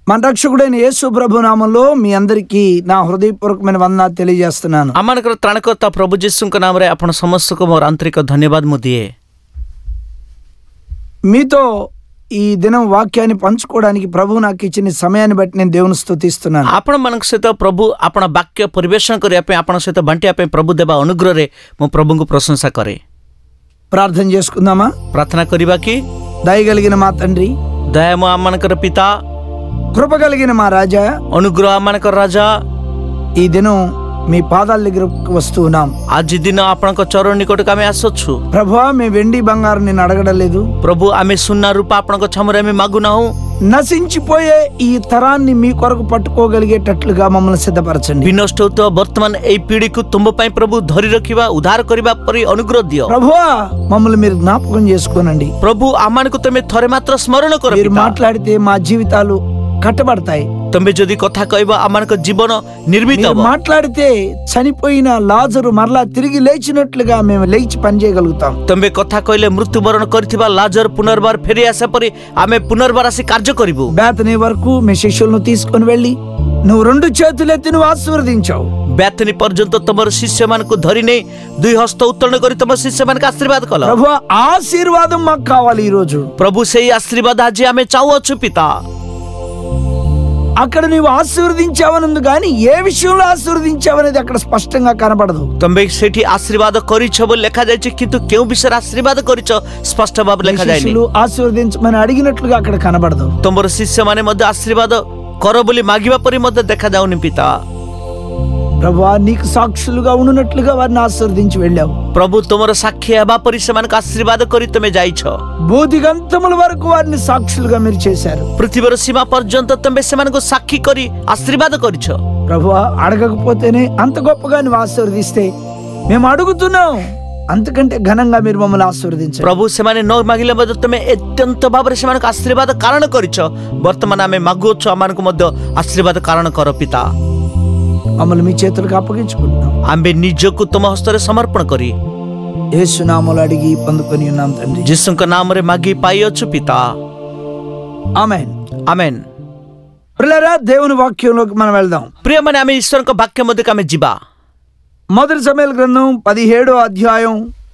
మన రక్షకుడైన యేసు ప్రభు నామంలో మీ అందరికీ నా హృదయపూర్వకమైన వందనాలు తెలియజేస్తున్నాను। ଆମମାନଙ୍କର ତ୍ରାଣକର୍ତ୍ତା ପ୍ରଭୁ ଯୀଶୁଙ୍କ ନାମରେ ଆପଣ ସମସ୍ତଙ୍କୁ ମୋର ଆନ୍ତରିକ ଧନ୍ୟବାଦ ମୁଁ ଦିଏ। మీతో ఈ దినం వాక్యాన్ని పంచుకోవడానికి ప్రభు నాకు ఇచ్చిన సమయాన్ని బట్టి నేను దేవుని స్తుతిస్తున్నాను। ଆପଣମାନଙ୍କ ସହିତ ପ୍ରଭୁ ଆପଣ ବାକ୍ୟ ପରିବେଷଣ କରିବା ପାଇଁ ଆପଣଙ୍କ ସହିତ ବାଣ୍ଟିବା ପାଇଁ ପ୍ରଭୁ ଦେବା ଅନୁଗ୍ରହରେ ମୁଁ ପ୍ରଭୁଙ୍କୁ ପ୍ରଶଂସା କରେ। ప్రార్థన చేసుకుందామా? ପ୍ରାର୍ଥନା କରିବା କି? దయగలిగిన మా తండ్రి, ଦୟାମୟ ଆମମାନଙ୍କର ପିତା, కృప కలిగిన మా రాజా, ଅନୁଗ୍ରହ ଆମମାନଙ୍କର ରାଜା, ఈ దినం మీ పాదాల దగ్గరకు వస్తూ ఉన్నాం। ଆଜି ଦିନ ଆପଣଙ୍କ ଚରଣ ନିକଟକୁ ଆମେ ଆସୁଛୁ। ప్రభువా, మేము వెండి బంగారం నేను అడగడలేదు ପ୍ରଭୁ ଆମେ ସୁନା ରୂପା ଆପଣଙ୍କ ଛାମୁରେ ଆମେ ମାଗୁନାହୁଁ। నశించిపోయే ఈ తరాన్ని మీ కొరకు పట్టుకోగలిగేటట్లుగా మమ్మల్ని సిద్ధపరచండి। ବିନଷ୍ଟ ହେଉଥିବା ବର୍ତ୍ତମାନ ଏଇ ପିଢ଼ିକୁ ତୁମ ପାଇଁ ପ୍ରଭୁ ଧରି ରଖିବା ଉଦ୍ଧାର କରିବା ପରି ଅନୁଗ୍ରହ ଦିଅ। ప్రభువా, మమ్మల్ని మీరు జ్ఞాపకం చేసుకోనండి। ପ୍ରଭୁ ଆମମାନଙ୍କୁ ତମେ ଥରେ ମାତ୍ର ସ୍ମରଣ କର। మీరు మాట్లాడితే మా జీవితాలు కట్టబడతాయి। ତମେ ଯଦି କଥା କହିବ ଆମମାନଙ୍କ ଜୀବନ ନିର୍ମିତ మీరు ହେବ। మాట్లాడితే చనిపోయిన లాజరు మరలా తిరిగి లేచినట్లుగా మేము లేచి పనిచేయగలుగుతాం। ତମେ କଥା କହିଲେ ମୃତ୍ୟୁବରଣ କରିଥିବା ଲାଜର ପୁନର୍ବାର ଫେରି ଆସିବା ପରି ଆମେ ପୁନର୍ବାର ଆସି କାର୍ଯ୍ୟ କରିବୁ। బేతనీ వరకు మీ శిష్యులను తీసుకొని వెళ్ళి నువ్వు రెండు చేతులెత్తి నువ్వు ఆశీర్వదించావు। ବେତନୀ ପର୍ଯ୍ୟନ୍ତ ତମର ଶିଷ୍ୟମାନଙ୍କୁ ଧରି ନେଇ ଦୁଇ ହସ୍ତ ଉତ୍ତୋଳନ କରି ତମ ଶିଷ୍ୟମାନଙ୍କୁ ଆଶୀର୍ବାଦ କଲ। ప్రభు, ఆశీర్వాదం మాకు కావాలి ఈ రోజు। ପ୍ରଭୁ ସେଇ ଆଶୀର୍ବାଦ ଆଜି ଆମେ ଚାହୁଁଅଛୁ ପିତା। అక్కడ నీవు ఆశీర్వదించావనుంది కానీ ఏ విషయంలో ఆశీర్వదించావనేది అక్కడ స్పష్టంగా కనబడదు। ତମେ ସେଠି ଆଶୀର୍ବାଦ କରିଛ ବୋଲି ଲେଖାଯାଇଛି, କିନ୍ତୁ କେଉଁ ବିଷୟରେ ଆଶୀର୍ବାଦ କରିଛ ସ୍ପଷ୍ଟ ଭାବରେ ଲେଖାଯାଇନି। శిష్యులు ఆశీర్వదించమని అడిగినట్లుగా అక్కడ కనబడదు। ତମର ଶିଷ୍ୟମାନେ ମଧ୍ୟ ଆଶୀର୍ବାଦ କର ବୋଲି ମାଗିବା ପରି ମଧ୍ୟ ଦେଖାଯାଉନି ପିତା। ప్రభువా, నీకు సాక్షులుగా ఉన్నట్లుగా వారిని ఆశీర్వదించి వెళ్ళావు। ପ୍ରଭୁ ତୁମର ସାକ୍ଷୀ ହେବା ପରି ସେମାନଙ୍କୁ ଆଶୀର୍ବାଦ କରି ତମେ ଯାଇଛ। బోధిగంతముల వరకు వారిని సాక్షులుగా మీరు చేశారు। ପୃଥିବୀର ସୀମା ପର୍ଯ୍ୟନ୍ତ ତମେ ସେମାନଙ୍କୁ ସାକ୍ଷୀ କରି ଆଶୀର୍ବାଦ କରିଛ। ప్రభువా, అడగకపోతేనే అంత గొప్పగా నువ్వు ఆశీర్వదిస్తే మేము అడుగుతున్నాం, అంతకంటే ఘనంగా మీరు మమ్మల్ని ఆశీర్వదించారు। ପ୍ରଭୁ ସେମାନେ ନ ମାଗିଲେ ମଧ୍ୟ ତମେ ଅତ୍ୟନ୍ତ ଭାବରେ ସେମାନଙ୍କୁ ଆଶୀର୍ବାଦ କାରଣ କରିଛ। ବର୍ତ୍ତମାନ ଆମେ ମାଗୁଅଛୁ, ଆମମାନଙ୍କୁ ମଧ୍ୟ ଆଶୀର୍ବାଦ କାରଣ କର ପିତା। మమ్మల్ని మీ చేతులకు అప్పగించుకుంటున్నాం। ଆମ୍ଭେ ନିଜକୁ ତୁମ ହସ୍ତରେ ସମର୍ପଣ କରି యేసు నామములో అడిగి పొందుకొని ఉన్నాం తండ్రి। ଯୀଶୁଙ୍କ ନାମରେ ମାଗି ପାଇଅଛୁ ପିତା। ఆమేన్, ଆମେନ୍। ప్రియులారా, దేవుని వాక్యంలోకి మనం వెళ్దాం। ପ୍ରିୟମାନେ ଆମେ ଈଶ୍ୱରଙ୍କ ବାକ୍ୟ ମଧ୍ୟକୁ ଆମେ ଯିବା। మొదటి సమూయేలు గ్రంథం 17వ అధ్యాయం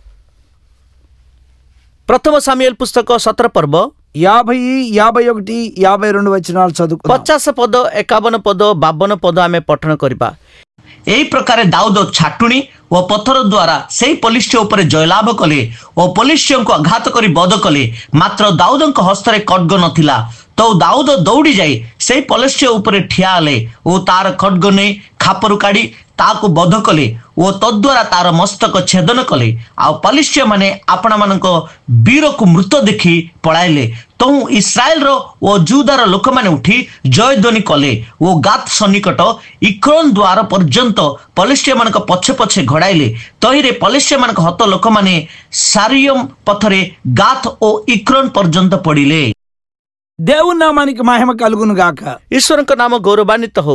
ପ୍ରଥମ ସାମୁଏଲ ପୁସ୍ତକ 17 ପର୍ବ 50, 51, 52 వచనాలు చదువుకుందాం। 50 ପଦ, 51 ପଦ, 52 ପଦ ଆମେ ପଠନ କରିବା। ଏହି ପ୍ରକାର ଦାଉଦ ଛାଟୁଣି ଓ ପଥର ଦ୍ୱାରା ସେହି ପଲିଷ୍ୟ ଉପରେ ଜୟଲାଭ କଲେ ଓ ପଲିଷ୍ୟଙ୍କୁ ଆଘାତ କରି ବଧ କଲେ। ମାତ୍ର ଦାଉଦଙ୍କ ହସ୍ତରେ ଖଡ୍ଗ ନଥିଲା। ତ ଦାଉଦ ଦୌଡ଼ି ଯାଇ ସେହି ପଲିଷ୍ୟ ଉପରେ ଠିଆ ହେଲେ ଓ ତାର ଖଡ୍ଗ ନେଇ ଖାପରୁ କାଢ଼ି ତାକୁ ବଧ କଲେ ଓ ତଦ୍ୱାରା ତାର ମସ୍ତକ ଛେଦନ କଲେ। ଆଉ ପଲିଷ୍ୟ ମାନେ ଆପଣମାନଙ୍କ ବୀରକୁ ମୃତ ଦେଖି ପଳାଇଲେ। ତହୁ ଇସ୍ରାଏଲର ଓ ଜୁଦାର ଲୋକମାନେ ଉଠି ଜୟଧ୍ୱନି କଲେ ଓ ଗାତ ସନ୍ନିକଟ ଇକ୍ରୋନ ଦ୍ୱାର ପର୍ଯ୍ୟନ୍ତ ପଲିଷ୍ୟମାନଙ୍କ ପଛେ ପଛେ ଘୋଡ଼ାଇଲେ। ତହିଁରେ ପଲିଷ୍ୟମାନଙ୍କ ହତ ଲୋକମାନେ ସାରିୟମ୍ ପଥରେ ଗାଥ ଓ ଇକ୍ରୋନ ପର୍ଯ୍ୟନ୍ତ ପଡ଼ିଲେ। దేవుని నామానికి మహిమ కలుగును గాక। ଈଶ୍ୱରଙ୍କ ନାମ ଗୌରବାନ୍ୱିତ ହଉ।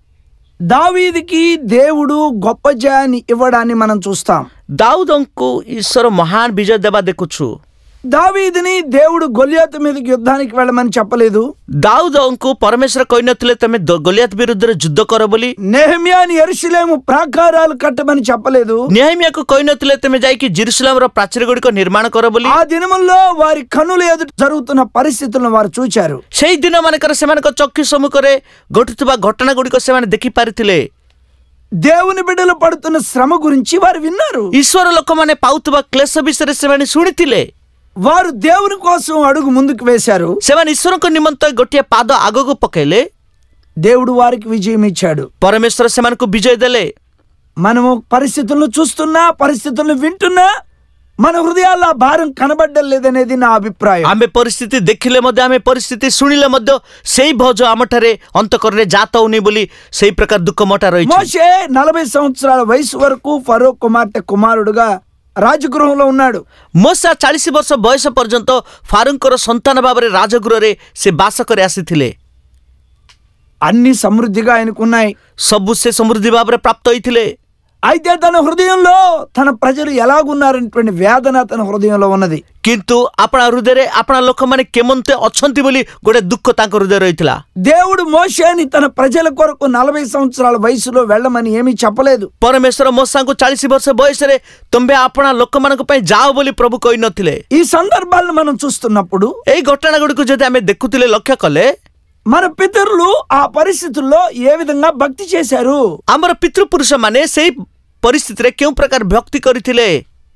దావీదుకి దేవుడు గొప్ప జయాన్ని ఇవ్వడాన్ని మనం చూస్తాం। ଦାଉଦଙ୍କୁ ଈଶ୍ୱର ମହାନ ବିଜୟ ଦେବା ଦେଖୁଛୁ। దావీదుని దేవుడు గొలియాతు మీదకి యుద్ధానికి వెళ్ళమని చెప్పలేదు। ଦାଉଦଙ୍କୁ ପରମେଶ୍ୱର କହିନଥିଲେ ତମେ ଗୋଲିଆତ ବିରୁଦ୍ଧରେ ଯୁଦ୍ଧ କର ବୋଲି। నెహెమ్యాని యెరూషలేము ప్రాకారాలు కట్టమని చెప్పలేదు। ନେହେମିୟାକୁ କହିନଥିଲେ ତମେ ଯାଇକି ଜେରୁସଲେମର ପ୍ରାଚୀର ଗୁଡ଼ିକ ନିର୍ମାଣ କର ବୋଲି। ఆ దినముల్లో వారి కన్నుల ఎదుట జరుగుతున్న పరిస్థితులను వారు చూచారు। ସେଇ ଦିନ ମାନଙ୍କରେ ସେମାନଙ୍କ ଚକ୍ଷୁ ସମ୍ମୁଖରେ ଘଟୁଥିବା ଘଟଣା ଗୁଡ଼ିକ ସେମାନେ ଦେଖିପାରିଥିଲେ। దేవుని బిడ్డలు పడుతున్న శ్రమ గురించి వారు విన్నారు। ଈଶ୍ୱର ଲୋକମାନେ ପାଉଥିବା କ୍ଲେଶ ବିଷୟରେ ସେମାନେ ଶୁଣିଥିଲେ। వారు దేవుని కోసం అడుగు ముందుకు వేశారు। ସେମାନେ ଈଶ୍ୱରଙ୍କ ନିମନ୍ତେ ଗୋଟିଏ ପାଦ ଆଗକୁ ପକେଇଲେ। దేవుడు వారికి విజయం ఇచ్చాడు। ପରମେଶ୍ୱର ସେମାନଙ୍କୁ ବିଜୟ ଦେଲେ। మనము పరిస్థితులను చూస్తున్నా, పరిస్థితులను వింటున్నా మన హృదయాల్లో ఆ భారం కనబడ్డం లేదనేది నా అభిప్రాయం। ଆମେ ପରିସ୍ଥିତି ଦେଖିଲେ ମଧ୍ୟ, ଆମେ ପରିସ୍ଥିତି ଶୁଣିଲେ ମଧ୍ୟ ସେଇ ଭୋଜ ଆମଠାରେ ଅନ୍ତଃକରଣରେ ଜାତ ହଉନି ବୋଲି ସେଇ ପ୍ରକାର ଦୁଃଖ ମୋଟା ରହିଛି। మోషే 40 సంవత్సరాల వయసు వరకు ఫరో కుమార్తె కుమారుడుగా రాజగృహంలో ఉన్నాడు। ମୋଶା 40 ବର୍ଷ ବୟସ ପର୍ଯ୍ୟନ୍ତ ଫାରୁଙ୍କର ସନ୍ତାନ ଭାବରେ ରାଜଗୃହରେ ସେ ବାସ କରି ଆସିଥିଲେ। అన్ని సమృద్ధిగా ఆయనకున్నాయి। ସବୁ ସେ ସମୃଦ୍ଧି ଭାବରେ ପ୍ରାପ୍ତ ହୋଇଥିଲେ। అయితే తన హృదయంలో తన ప్రజలు ఎలాగున్నారనేటువంటి వేదన తన హృదయంలో ఉన్నది. କିନ୍ତୁ ଆପଣା ହୃଦୟରେ ଆପଣା ଲୋକମାନେ କେମନ୍ତେ ଅଛନ୍ତି ବୋଲି ଗୋଟେ ଦୁଃଖ ତାଙ୍କ ହୃଦୟ ରହିଥିଲା. దేవుడు మోషేని తన ప్రజల కొరకు 40 సంవత్సరాల వయసులో వెళ్ళమని ఏమీ చెప్పలేదు. ପରମେଶ୍ୱର ମୋସାଙ୍କୁ 40 ବର୍ଷ ବୟସରେ ତୁମ୍ଭେ ଆପଣା ଲୋକମାନଙ୍କ ପାଇଁ ଯାଅ ବୋଲି ପ୍ରଭୁ କହିନଥିଲେ. ఈ సందర్భాలను మనం చూస్తున్నప్పుడు ଏଇ ଘଟଣା ଗୁଡ଼ିକୁ ଯଦି ଆମେ ଦେଖୁଥିଲେ, ଲକ୍ଷ୍ୟ କଲେ, మన పితరులు ఆ పరిస్థితుల్లో ఏ విధంగా భక్తి చేశారు. ଆମର ପିତୃପୁରୁଷ ମାନେ ସେଇ ପରିସ୍ଥିତିରେ କେଉଁ ପ୍ରକାର ଭକ୍ତି କରିଥିଲେ?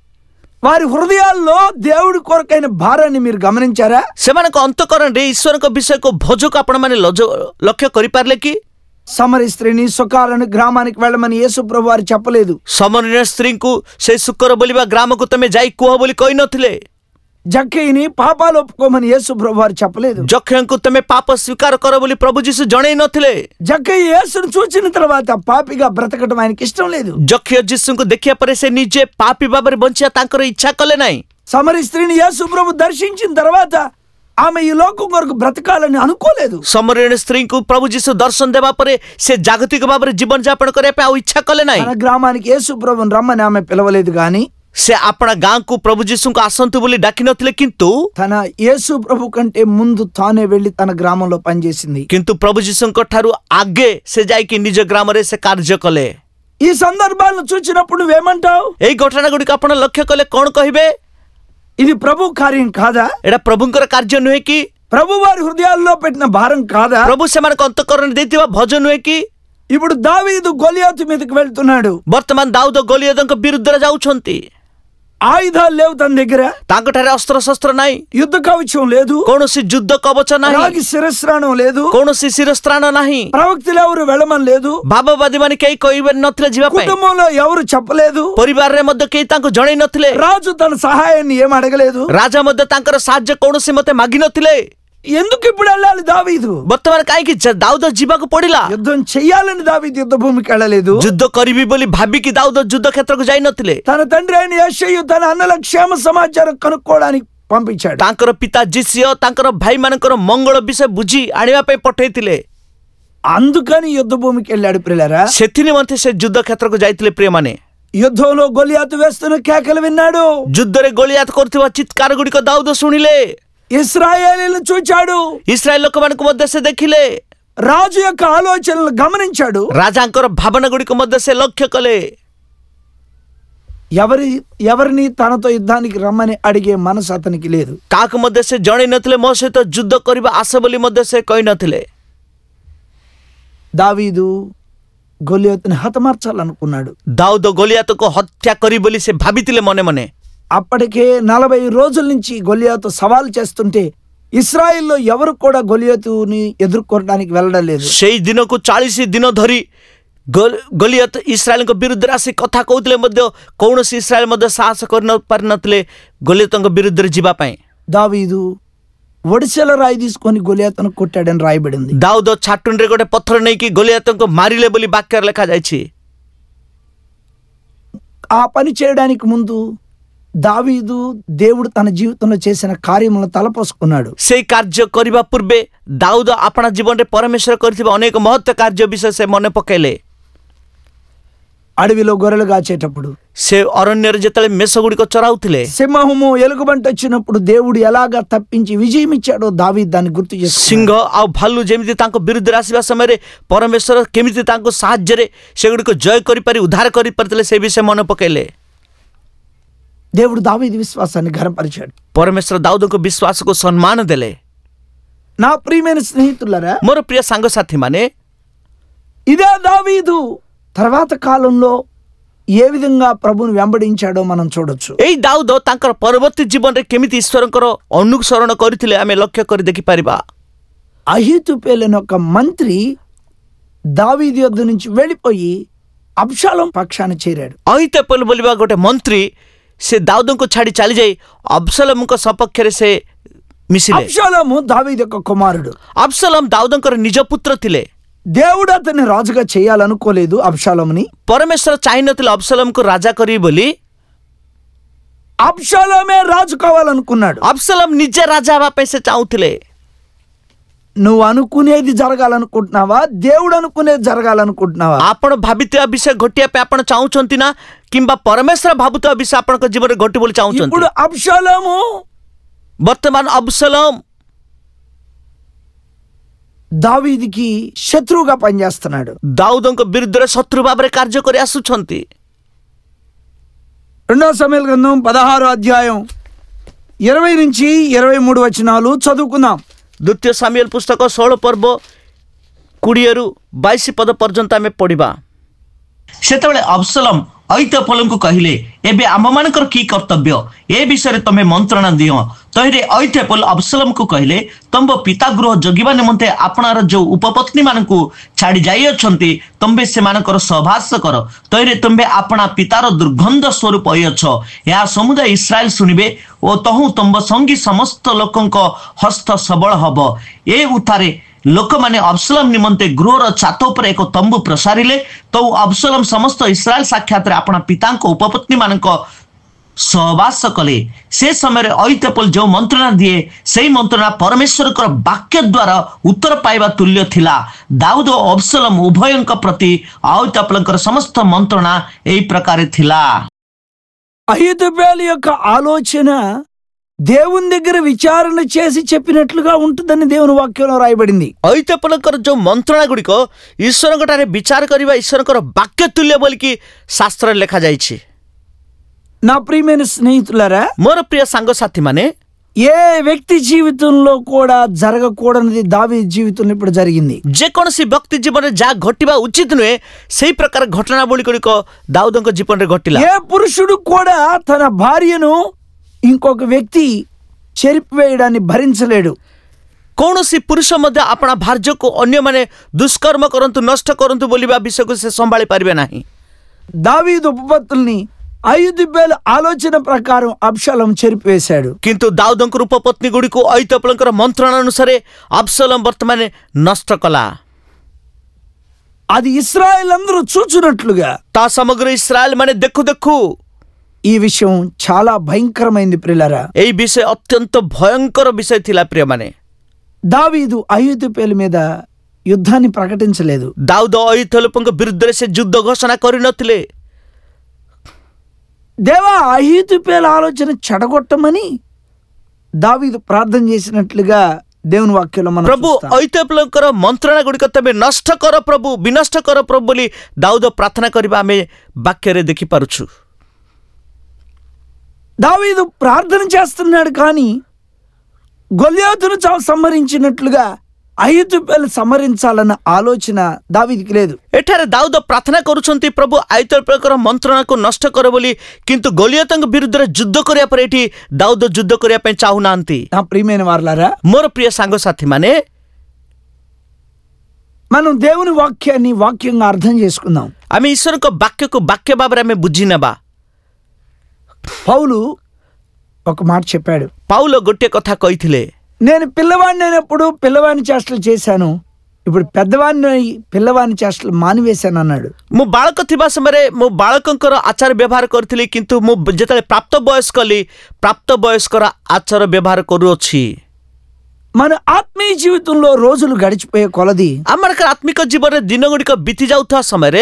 వారి హృదయాల్లో దేవుడి కొరకైన భారాన్ని మీరు గమనించారా? ସେମାନଙ୍କ ଅନ୍ତଃକରଣରେ ଈଶ୍ୱରଙ୍କ ବିଷୟକୁ ଭୋଜକୁ ଆପଣମାନେ ଲକ୍ଷ୍ୟ କରିପାରିଲେ କି? సమరి స్త్రీని సుకాలను గ్రామానికి వెళ్ళమని యేసు ప్రభు వారు చెప్పలేదు. ସମରୀୟ ସ୍ତ୍ରୀଙ୍କୁ ସେଇ ସୁକର ବୋଲିବା ଗ୍ରାମକୁ ତମେ ଯାଇ କୁହ ବୋଲି କହିନଥିଲେ. జక్కయిని పాపాలు ఒప్పుకోమని యేసు ప్రభు వారు చెప్పలేదు. ଯକ୍ଷଙ୍କୁ ତମେ ପାପ ସ୍ୱୀକାର କର ବୋଲି ପ୍ରଭୁ ଯୀଶୁ ଜଣେଇ ନଥିଲେ. జక్కయ్య యేసును చూచిన తర్వాత పాపిగా బ్రతకడం ఆయనకి ఇష్టం లేదు. ଯକ୍ଷ ଯୀଶୁଙ୍କୁ ଦେଖିବା ପରେ ସେ ନିଜେ ପାପୀ ଭାବରେ ବଞ୍ଚିବା ତାଙ୍କର ଇଚ୍ଛା କଲେ ନାହିଁ. సమరి స్త్రీని యేసు ప్రభు దర్శించిన తర్వాత ఆమె ఈ లోకం కొరకు బ్రతకాలని అనుకోలేదు. ସମରୀୟ ସ୍ତ୍ରୀଙ୍କୁ ପ୍ରଭୁ ଯୀଶୁ ଦର୍ଶନ ଦେବା ପରେ ସେ ଜାଗତିକ ଭାବରେ ଜୀବନ ଯାପନ କରିବା ପାଇଁ ଆଉ ଇଚ୍ଛା କଲେ ନାହିଁ. తన గ్రామానికి యేసు ప్రభుని రమ్మని ఆమె పిలవలేదు గాని ସେ ଆପଣା ଗାଁକୁ ପ୍ରଭୁ ଯୀଶୁଙ୍କୁ ଆସନ୍ତୁ ବୋଲି ଡାକିନଥିଲେ, తన యేసు ప్రభు కంటే ముందు తానే వెళ్లి తన గ్రామంలో పనిచేసింది. କିନ୍ତୁ ପ୍ରଭୁ ଯୀଶୁଙ୍କ ଠାରୁ ଆଗେ ସେ ଯାଇକି ନିଜ ଗ୍ରାମରେ ସେ କାର୍ଯ୍ୟ କଲେ. ఈ సందర్భాలను చూచినప్పుడు నువ్వేమంటావు? ଏଇ ଘଟଣା ଗୁଡ଼ିକ ଆପଣ ଲକ୍ଷ୍ୟ କଲେ କଣ କହିବେ? ఇది ప్రభు కార్యం కాదా? ଏଇଟା ପ୍ରଭୁଙ୍କର କାର୍ଯ୍ୟ ନୁହେଁ କି? ప్రభు వారి హృదయాల్లో పెట్టిన భారం కాదా? ପ୍ରଭୁ ସେମାନଙ୍କ ଅନ୍ତଃକରଣ ଦେଇଥିବା ଭୋଜ ନୁହେଁ କି? ఇప్పుడు దావీదు గొలియాతు మీదకి వెళ్తున్నాడు. ବର୍ତ୍ତମାନ ଦାଉଦ ଗଲିଆଦଙ୍କ ବିରୁଦ୍ଧରେ ଯାଉଛନ୍ତି. ఆయుధాలు లేవు తన దగ్గర. ତାଙ୍କଠାରେ ଅସ୍ତ୍ରଶସ୍ତ୍ର ନାହିଁ, యుద్ధ కవచం లేదు, କୌଣସି ଯୁଦ୍ଧ କବଚ ନାହିଁ, రాగి శిరస్త్రాణం లేదు, କୌଣସି ଶିରସ୍ତ୍ରାଣ ନାହିଁ, ప్రవక్తలు ఎవరు వెళ్ళమని లేదు, ଭାବବାଦୀ ମାନେ କେହି କହିବାର ନଥିଲେ ଯିବା ପାଇଁ, కుటుంబంలో ఎవరు చెప్పలేదు, ପରିବାରରେ ମଧ୍ୟ କେହି ତାଙ୍କୁ ଜଣେଇ ନଥିଲେ, రాజు తన సహాయాన్ని ఏం అడగలేదు, ରାଜା ମଧ୍ୟ ତାଙ୍କର ସାହାଯ୍ୟ କୌଣସି ମତେ ମାଗିନଥିଲେ. ఎందుకు ఇప్పుడు వెళ్ళాలి దావీదు? ବର୍ତ୍ତମାନ କାହିଁକି ଦାଉଦ ଯିବାକୁ ପଡିଲା? యుద్ధం చెయ్యాలని దావీదు యుద్ధ భూమికి వెళ్ళలేదు. ଯୁଦ୍ଧ କରିବି ବୋଲି ଭାବିକି ଦାଉଦ ଯୁଦ୍ଧ କ୍ଷେତ୍ରକୁ ଯାଇ ନଥିଲେ. తన తండ్రి అయిన యెషయు తన అన్నల క్షేమ సమాచారం కనుక్కోవడానికి పంపించాడు. ତାଙ୍କର ପିତା ଜିସିୟ ତାଙ୍କର ଭାଇମାନଙ୍କର ମଙ୍ଗଳ ବିଷୟ ବୁଝି ଆଣିବା ପାଇଁ ପଠେଇଥିଲେ. అందుకని యుద్ధ భూమికి వెళ్ళాడు ప్రియులారా. ସେଥି ନିମନ୍ତେ ସେ ଯୁଦ୍ଧ କ୍ଷେତ୍ରକୁ ଯାଇଥିଲେ ପ୍ରିୟମାନେ. యుద్ధంలో గొలియాతు వేస్తున్న కేకలు విన్నాడు. ଯୁଦ୍ଧରେ ଗଲିଆତ କରୁଥିବା ଚିତ୍କାର ଗୁଡ଼ିକ ଦାଉଦ ଶୁଣିଲେ. ఇశ్రాయేలీయులను చూచాడు. ଇସ୍ରାଏଲ ଲୋକମାନଙ୍କୁ ମଧ୍ୟ ସେ ଦେଖିଲେ. రాజు యొక్క ఆలోచనలు గమనించాడు. ରାଜାଙ୍କର ଭାବନା ଗୁଡ଼ିକ ମଧ୍ୟ ସେ ଲକ୍ଷ୍ୟ କଲେ. ఎవరిని తనతో యుద్ధానికి రమ్మని అడిగే మనసు అతనికి లేదు. କାହାକୁ ମଧ୍ୟ ସେ ଜଣେଇ ନଥିଲେ ମୋ ସହିତ ଯୁଦ୍ଧ କରିବା ଆସ ବୋଲି ମଧ୍ୟ ସେ କହିନଥିଲେ. దావీదు గొలియాతుని హతమార్చాలనుకున్నాడు. ଦାଉଦ ଗଲିଆତକୁ ହତ୍ୟା କରି ବୋଲି ସେ ଭାବିଥିଲେ ମନେ ମନେ. అప్పటికే 40 రోజుల నుంచి గొలియాతు సవాల్ చేస్తుంటే ఇస్రాయిల్లో ఎవరు కూడా గొలియాతుని ఎదుర్కోవడానికి వెళ్ళడం లేదు. ସେଇ ଦିନକୁ 40 ଦିନ ଧରି ଗଲିଆତ ଇସ୍ରାଏଲଙ୍କ ବିରୁଦ୍ଧରେ ଆସି କଥା କହୁଥିଲେ ମଧ୍ୟ କୌଣସି ଇସ୍ରାଏଲ ମଧ୍ୟ ସାହସ କରିପାରିନଥିଲେ ଗଲିଆତଙ୍କ ବିରୁଦ୍ଧରେ ଯିବା ପାଇଁ. దావీదు ఒడిశల రాయి తీసుకొని గొలియాతును కొట్టాడని రాయబడింది. ଦାଉଦ ଛାଟୁଣିରେ ଗୋଟେ ପଥର ନେଇକି ଗଲିଆତଙ୍କୁ ମାରିଲେ ବୋଲି ବାକ୍ୟରେ ଲେଖାଯାଇଛି. ఆ పని చేయడానికి ముందు దావీదు దేవుడు తన జీవితంలో చేసిన కార్యములను తలపోసుకున్నాడు. ସେଇ କାର୍ଯ୍ୟ କରିବା ପୂର୍ବେ ଦାଉଦ ଆପଣା ଜୀବନରେ ପରମେଶ୍ୱର କରିଥିବା ଅନେକ ମହତ୍ତ୍ୱ କାର୍ଯ୍ୟ ବିଷୟ ସେ ମନେ ପକାଇଲେ. అడవిలో గొర్రెలు కాచేటప్పుడు, ସେ ଅରଣ୍ୟରେ ଯେତେବେଳେ ମେଷ ଗୁଡ଼ିକ ଚରାଉଥିଲେ, సింహము ఎలుగుబంటి వచ్చినప్పుడు దేవుడు ఎలాగా తప్పించి విజయం ఇచ్చాడో దావీదు దాన్ని గుర్తు చేసుకున్నాడు. ସିଂହ ଆଉ ଭାଲୁ ଯେମିତି ତାଙ୍କ ବିରୁଦ୍ଧରେ ଆସିବା ସମୟରେ ପରମେଶ୍ୱର କେମିତି ତାଙ୍କ ସାହାଯ୍ୟରେ ସେଗୁଡ଼ିକ ଜୟ କରିପାରି ଉଦ୍ଧାର କରିପାରିଥିଲେ ସେ ବିଷୟ ମନେ ପକାଇଲେ. దేవుడు దావీదు విశ్వాసాన్ని ఘనపరిచాడు. ପରମେଶ୍ୱର ଦାଉଦଙ୍କ ବିଶ୍ୱାସକୁ ସମ୍ମାନ ଦେଲେ. నా ప్రియమైన స్నేహితులారా, ମୋର ପ୍ରିୟ ସାଙ୍ଗସାଥୀ ମାନେ, ఇదే దావీదు తర్వాత కాలంలో ఏ విధంగా ప్రభువుని వెంబడించాడో మనం చూడొచ్చు. ଏଇ ଦାଉଦ ତାଙ୍କର ପରବର୍ତ୍ତୀ ଜୀବନରେ କେମିତି ଈଶ୍ୱରଙ୍କର ଅନୁସରଣ କରିଥିଲେ ଆମେ ଲକ୍ଷ୍ୟ କରି ଦେଖିପାରିବା. అహీతోపెలు అనే ఒక మంత్రి దావీదు యొద్ద నుంచి వెళ్ళిపోయి అబ్షాలోము పక్షాన చేరాడు. ଅହିତୋପେଲ ବୋଲିବା ଗୋଟେ ମନ୍ତ୍ରୀ ସେ ଦାଉଦଙ୍କୁ ଛାଡ଼ି ଚାଲିଯାଇ ଅବସଲମଙ୍କ ସପକ୍ଷରେ ସେ ମିଶିଲେ. అబ్షాలోము దావీదు యొక్క కుమారుడు. ଅବସଲମ ଦାଉଦଙ୍କର ନିଜ పుత్ర ଥିଲେ. దేవుడు అతన్ని రాజుగా చేయాలనుకోలేదు అబ్షాలోముని. ପରମେଶ୍ୱର ଚାହିଁନଥିଲେ ଅବସଲମକୁ ରାଜା କରିବେ ବୋଲି. అబ్షాలోమే రాజు కావాలనుకున్నాడు. ଅବସଲମ ନିଜେ ରାଜା ହେବା ପାଇଁ ସେ ଚାହୁଁଥିଲେ. నువ్వు అనుకునేది జరగాలనుకుంటున్నావా, దేవుడు అనుకునేది జరగాలనుకుంటున్నావా? ଆପଣ ଭାବିଥିବା ବିଷୟ ଘଟିବା ପାଇଁ ଆପଣ ଚାହୁଁଛନ୍ତି ନା କିମ୍ବା ପରମେଶ୍ୱର ଭାବୁଥିବା ବିଷୟ ଆପଣଙ୍କ ଜୀବନରେ ଘଟୁ ବୋଲି ଚାହୁଁଛନ୍ତି? ఇప్పుడు అబ్షాలోము ବର୍ତ୍ତମାନ ଅବସଲମ దావీదుకి శత్రువుగా పనిచేస్తున్నాడు. ଦାଉଦଙ୍କ ବିରୁଦ୍ଧରେ ଶତ୍ରୁ ଭାବରେ କାର୍ଯ୍ୟ କରି ଆସୁଛନ୍ତି। 2 సమూయేలు గ్రంథం 16వ అధ్యాయం 20 నుంచి 23 వచనాలు చదువుకుందాం. ଦ୍ୱିତୀୟ ସାମୁଏଲ ପୁସ୍ତକ 16 ପର୍ବ 20ରୁ 22 ପଦ ପର୍ଯ୍ୟନ୍ତ ଆମେ ପଢିବା। ସେତେବେଳେ ଅବସଲମ ଅହିତୋଫେଲଙ୍କୁ କହିଲେ, ଏବେ ଆମମାନଙ୍କର କି କର୍ତ୍ତବ୍ୟ? ଏ ବିଷୟରେ ତମେ ମନ୍ତ୍ରଣା ଦିଅ। ତହିଁରେ ଅହିତୋଫେଲ ଅବସଲମକୁ କହିଲେ, ତମ୍ଭ ପିତା ଗୃହ ଜଗିବା ନିମନ୍ତେ ଆପଣାର ଯୋଉ ଉପପତ୍ନୀ ମାନଙ୍କୁ ଛାଡ଼ି ଯାଇଅଛନ୍ତି, ତମ୍ଭେ ସେମାନଙ୍କର ସହବାସ କର। ତହିଁରେ ତମ୍ଭେ ଆପଣା ପିତାର ଦୁର୍ଗନ୍ଧ ସ୍ୱରୂପ ହୋଇଅଛ। ଏହା ସମୁଦାୟ ଇସ୍ରାଏଲ ଶୁଣିବେ ଓ ତହୁଁ ତମ୍ଭ ସଙ୍ଗୀ ସମସ୍ତ ଲୋକଙ୍କ ହସ୍ତ ସବଳ ହବ। ଏ ଉତ୍ତାରେ ଲୋକମାନେ ଅବସଲମ ନିମନ୍ତେ ଗୃହର ଛାତ ଉପରେ ଏକ ତମ୍ବୁ ପ୍ରସାରିଲେ। ତଉ ଅବସଲମ ସମସ୍ତ ଇସ୍ରାଏଲ ସାକ୍ଷାତରେ ଆପଣା ପିତାଙ୍କ ଉପପତ୍ନୀ ମାନଙ୍କ ସହବାସ କଲେ। ସେ ସମୟରେ ଅହିତୋଫେଲ ଯେଉଁ ମନ୍ତ୍ରଣା ଦିଏ, ସେହି ମନ୍ତ୍ରଣା ପରମେଶ୍ୱରଙ୍କର ବାକ୍ୟ ଦ୍ୱାରା ଉତ୍ତର ପାଇବା ତୁଲ୍ୟ ଥିଲା। ଦାଉଦ ଓ ଅବସଲମ ଉଭୟଙ୍କ ପ୍ରତି ଅହିତୋଫେଲଙ୍କର ସମସ୍ତ ମନ୍ତ୍ରଣା ଏହି ପ୍ରକାର ଥିଲା। అహీతోఫెలు యొక్క ఆలోచన దేవుని దగ్గర విచారణ చేసి చెప్పినట్లుగా ఉంటుందని దేవుని వాక్యంలో రాయబడింది. ଅହିତୋଫେଲଙ୍କର ଯେଉଁ ମନ୍ତ୍ରଣା ଗୁଡ଼ିକ ଈଶ୍ୱରଙ୍କ ଠାରେ ବିଚାର କରିବା ଈଶ୍ୱରଙ୍କର ବାକ୍ୟ ତୁଲ୍ୟ ବୋଲିକି ଶାସ୍ତ୍ରରେ ଲେଖାଯାଇଛି। నా ప్రియమైన స్నేహితులారా, ମୋର ପ୍ରିୟ ସାଙ୍ଗସାଥୀ ମାନେ, ఏ వ్యక్తి జీవితంలో కూడా జరగకూడనిది దావీదు జీవితంలో ఇప్పుడు జరిగింది. ଯେକୌଣସି ବ୍ୟକ୍ତି ଜୀବନରେ ଯାହା ଘଟିବା ଉଚିତ ନୁହେଁ, ସେହି ପ୍ରକାର ଘଟଣାବଳୀ ଗୁଡ଼ିକ ଦାଉଦଙ୍କ ଜୀବନରେ ଘଟିଲା। ఏ పురుషుడు కూడా తన భార్యను ఇంకొక వ్యక్తి చెరిపివేయడాన్ని భరించలేడు. କୌଣସି ପୁରୁଷ ମଧ୍ୟ ଆପଣା ଭାର୍ଯ୍ୟକୁ ଅନ୍ୟମାନେ ଦୁଷ୍କର୍ମ କରନ୍ତୁ, ନଷ୍ଟ କରନ୍ତୁ ବୋଲିବା ବିଷୟକୁ ସେ ସମ୍ଭାଳି ପାରିବେ ନାହିଁ। దావీదు ఉపపత్తుల్ని అహీతోఫెలు ఆలోచన ప్రకారం అబ్షాలోము చెరిపివేశాడు. କିନ୍ତୁ ଦାଉଦଙ୍କର ଉପପତ୍ନୀ ଗୁଡ଼ିକୁ ଅହିତୋଫେଲଙ୍କର ମନ୍ତ୍ରଣା ଅନୁସାରେ ଅବସଲମ ବର୍ତ୍ତମାନ ନଷ୍ଟ କଲା। అది ఇశ్రాయేల్ అందరూ చూచున్నట్లుగా ତା ସମଗ୍ର ଇସ୍ରାଏଲ ମାନେ ଦେଖୁ ଦେଖୁ ఈ విషయం చాలా భయంకరమైంది ప్రియులారా. ଏହି ବିଷୟ ଅତ୍ୟନ୍ତ ଭୟଙ୍କର ବିଷୟ ଥିଲା ପ୍ରିୟମାନେ। దావీదు అహీతోఫెలు మీద యుద్ధాన్ని ప్రకటించలేదు. ଦାଉଦ ଅହିତୋଫେଲଙ୍କ ବିରୁଦ୍ଧରେ ସେ ଯୁଦ୍ଧ ଘୋଷଣା କରିନଥିଲେ। దేవా, అహీతోఫెలు ఆలోచన చెడగొట్టమని దావీదు ప్రార్థన చేసినట్లుగా దేవుని వాక్యంలో మనం ପ୍ରଭୁ చూస్తాం. ଅହିତୋଫେଲଙ୍କର ମନ୍ତ୍ରଣା ଗୁଡ଼ିକ ତମେ ନଷ୍ଟ କର ପ୍ରଭୁ, ବିନଷ୍ଟ କର ପ୍ରଭୁ ବୋଲି ଦାଉଦ ପ୍ରାର୍ଥନା କରିବା ଆମେ ବାକ୍ୟରେ ଦେଖିପାରୁଛୁ। దావీదు ప్రార్థన చేస్తున్నాడు, కానీ గొల్యాతును సంహరించినట్లుగా అహీతోఫెలు సంహరించాలన్న ఆలోచన దావీదుకి లేదు. ଏଠାରେ ଦାଉଦ ପ୍ରାର୍ଥନା କରୁଛନ୍ତି ପ୍ରଭୁ ଅହିତୋଫେଲଙ୍କର ମନ୍ତ୍ରଣାକୁ ନଷ୍ଟ କର ବୋଲି, କିନ୍ତୁ ଗଲିଆତଙ୍କ ବିରୁଦ୍ଧରେ ଯୁଦ୍ଧ କରିବା ପରେ ଏଠି ଦାଉଦ ଯୁଦ୍ଧ କରିବା ପାଇଁ ଚାହୁଁନାହାନ୍ତି। నా ప్రియమైన వారలారా, ମୋର ପ୍ରିୟ ସାଙ୍ଗସାଥୀ ମାନେ, మనం దేవుని వాక్యాన్ని వాక్యంగా అర్థం చేసుకుందాం. ଆମେ ଈଶ୍ୱରଙ୍କ ବାକ୍ୟକୁ ବାକ୍ୟ ଭାବରେ ଆମେ ବୁଝି ନେବା। పౌలు ఒక మాట చెప్పాడు. ପାଉଲ ଗୋଟିଏ କଥା କହିଥିଲେ, నేను పిల్లవాడిని అయినప్పుడు పిల్లవాడిని చేష్టలు చేశాను, ఇప్పుడు పెద్దవాడిని పిల్లవాడిని చేష్టలు మానివేశాను అన్నాడు. ମୁଁ ବାଳକ ଥିବା ସମୟରେ ମୁଁ ବାଳକଙ୍କର ଆଚାର ବ୍ୟବହାର କରିଥିଲି, କିନ୍ତୁ ମୁଁ ଯେତେବେଳେ ପ୍ରାପ୍ତ ବୟସ କଲି, ପ୍ରାପ୍ତ ବୟସ୍କର ଆଚାର ବ୍ୟବହାର କରୁଅଛି। మన ఆత్మీయ జీవితంలో రోజులు గడిచిపోయే కొలది ଆମମାନଙ୍କର ଆତ୍ମିକ ଜୀବନରେ ଦିନ ଗୁଡ଼ିକ ବିତି ଯାଉଥିବା ସମୟରେ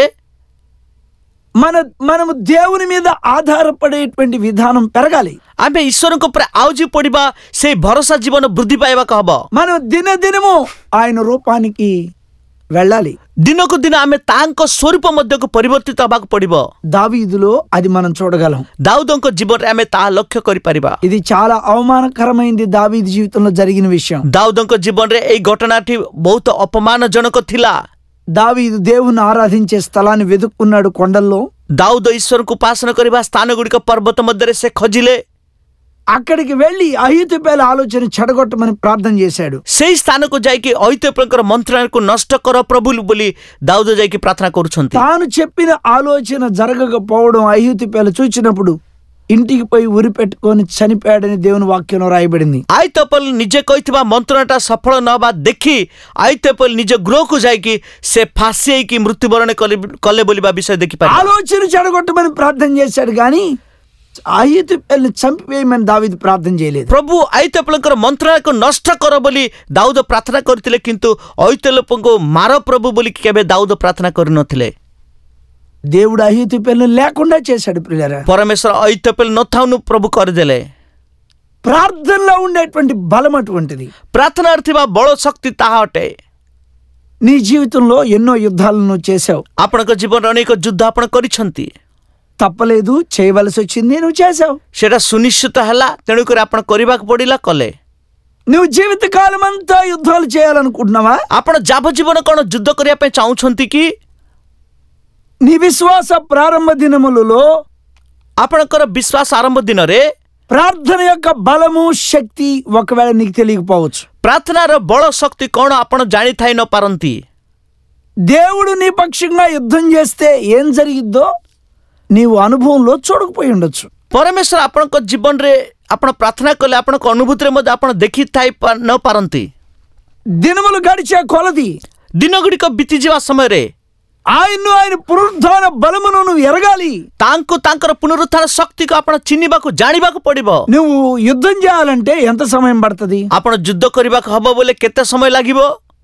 మనము దేవుని మీద ఆధారపడేటువంటి విధానం పెరగాలి. ଆମେ ଈଶ୍ୱରଙ୍କ ଉପରେ ଆଉଜି ପଡ଼ିବା, ସେଇ ଭରସା ଜୀବନ ବୃଦ୍ଧି ପାଇବାକୁ ହବ। మనం దినదినము ఆయన రూపానికి వెళ్ళాలి. ଦିନକୁ ଦିନ ଆମେ ତାଙ୍କ ସ୍ୱରୂପ ମଧ୍ୟକୁ ପରିବର୍ତ୍ତିତ ହେବାକୁ ପଡ଼ିବ। దావీదులో అది మనం చూడగలం. ଦାଉଦଙ୍କ ଜୀବନରେ ଆମେ ତାହା ଲକ୍ଷ୍ୟ କରିପାରିବା। ఇది చాలా అవమానకరమైంది దావీదు జీవితంలో జరిగిన విషయం. ଦାଉଦଙ୍କ ଜୀବନରେ ଏଇ ଘଟଣାଟି ବହୁତ ଅପମାନଜନକ ଥିଲା। దావీదు దేవుని ఆరాధించే స్థలాన్ని వెతుక్కున్నాడు కొండల్లో. ଦାଉଦ ଈଶ୍ୱରଙ୍କୁ ଉପାସନା କରିବା ସ୍ଥାନ ଗୁଡ଼ିକ ପର୍ବତ ମଧ୍ୟରେ ସେ ଖୋଜିଲେ। అక్కడికి వెళ్ళి అహీతోఫెలు ఆలోచన చెడగొట్టమని ప్రార్థన చేశాడు. ସେଇ ସ୍ଥାନକୁ ଯାଇକି ଅହିତୋଫେଲଙ୍କର ମନ୍ତ୍ରଣାକୁ ନଷ୍ଟ କର ପ୍ରଭୁ ବୋଲି ଦାଉଦ ଯାଇକି ପ୍ରାର୍ଥନା କରୁଛନ୍ତି। తాను చెప్పిన ఆలోచన జరగకపోవడం అహీతోఫెలు చూచినప్పుడు ఇంటికి పోయి ఉరి పెట్టుకొని చనిపోయాడని దేవుని వాక్యంలో రాయబడింది. ଅହିତୋଫେଲ ନିଜେ କହିଥିବା ମନ୍ତ୍ରଣାଟା ସଫଳ ନ ହେବା ଦେଖି ଅହିତୋଫେଲ ନିଜ ଗୃହକୁ ଯାଇକି ସେ ଫାଶୀ ହେଇକି ମୃତ୍ୟୁବରଣ କଲେ ବୋଲିବା ବିଷୟ ଦେଖିପାରିବା। ఆలోచన చెడగొట్టమని ప్రార్థన చేశాడు, కానీ అహీతోపెల్ని చంపివేయమని దావీదు ప్రార్థన చేయలేదు. ପ୍ରଭୁ ଆଇତୋପେଲଙ୍କର ମନ୍ତ୍ରଣାଳୟକୁ ନଷ୍ଟ କର ବୋଲି ଦାଉଦ ପ୍ରାର୍ଥନା କରିଥିଲେ, କିନ୍ତୁ ଅହିତୋପେଲଙ୍କୁ ମାର ପ୍ରଭୁ ବୋଲି କେବେ ଦାଉଦ ପ୍ରାର୍ଥନା କରିନଥିଲେ. దేవుడు అహీతోపెల్ని లేకుండా చేశాడు ప్రియులారా. ପରମେଶ୍ୱର ଅହିତୋପେଲ ନଥାଉను ପ୍ରଭୁ କରିଦେଲେ. ప్రార్థనలో ఉండేటువంటి బలం అటువంటిది. ପ୍ରାର୍ଥନାରେ ଥିବା ବଳ ଶକ୍ତି ତାହା ଅଟେ. నీ జీవితంలో ఎన్నో యుద్ధాలను నువ్వు చేశావు. ଆପଣଙ୍କ ଜୀବନରେ ଅନେକ ଯୁଦ୍ଧ ଆପଣ କରିଛନ୍ତି, తప్పలేదు, చేయవలసి వచ్చింది, నువ్వు చేశావు. ସେଟା ସୁନିଶ୍ଚିତ ହେଲା, ତେଣୁକରି ଆପଣ କରିବାକୁ ପଡ଼ିଲା, କଲେ. నువ్వు జీవితకాలం అంతా యుద్ధాలు చేయాలనుకుంటున్నావా? ଆପଣ ଯାବଜୀବନ କ'ଣ ଯୁଦ୍ଧ କରିବା ପାଇଁ ଚାହୁଁଛନ୍ତି କି? నీ విశ్వాస ప్రారంభ దినములలో ଆପଣଙ୍କର ବିଶ୍ୱାସ ଆରମ୍ଭ ଦିନରେ ప్రార్థన యొక్క బలము శక్తి ఒకవేళ నీకు తెలియకపోవచ్చు. ପ୍ରାର୍ଥନାର ବଳ ଶକ୍ତି କ'ଣ ଆପଣ ଜାଣିଥାଇ ନ ପାରନ୍ତି. దేవుడు నీ పక్షంగా యుద్ధం చేస్తే ఏం జరిగిద్దో నీవు అనుభవంలో చూడకపోయి ఉండొచ్చు. ପରମେଶ୍ୱର ଆପଣଙ୍କ ଜୀବନରେ ଆପଣ ପ୍ରାର୍ଥନା କଲେ ଆପଣଙ୍କ ଅନୁଭୂତିରେ ମଧ୍ୟ ଆପଣ ଦେଖିଥାଇ ନ ପାରନ୍ତି. దినములు గడిచే కొలది ଦିନଗୁଡ଼ିକ ବିତିଯିବା ସମୟରେ ఆయన పునరుద్ధాన బలమును నువ్వు ఎరగాలి. ତାଙ୍କୁ ତାଙ୍କର ପୁନରୁତ୍ଥାନ ଶକ୍ତିକୁ ଆପଣ ଚିହ୍ନିବାକୁ ଜାଣିବାକୁ ପଡ଼ିବ. నువ్వు యుద్ధం చేయాలంటే ఎంత సమయం పడుతుంది? ଆପଣ ଯୁଦ୍ଧ କରିବାକୁ ହବ ବୋଲେ କେତେ ସମୟ ଲାଗିବ?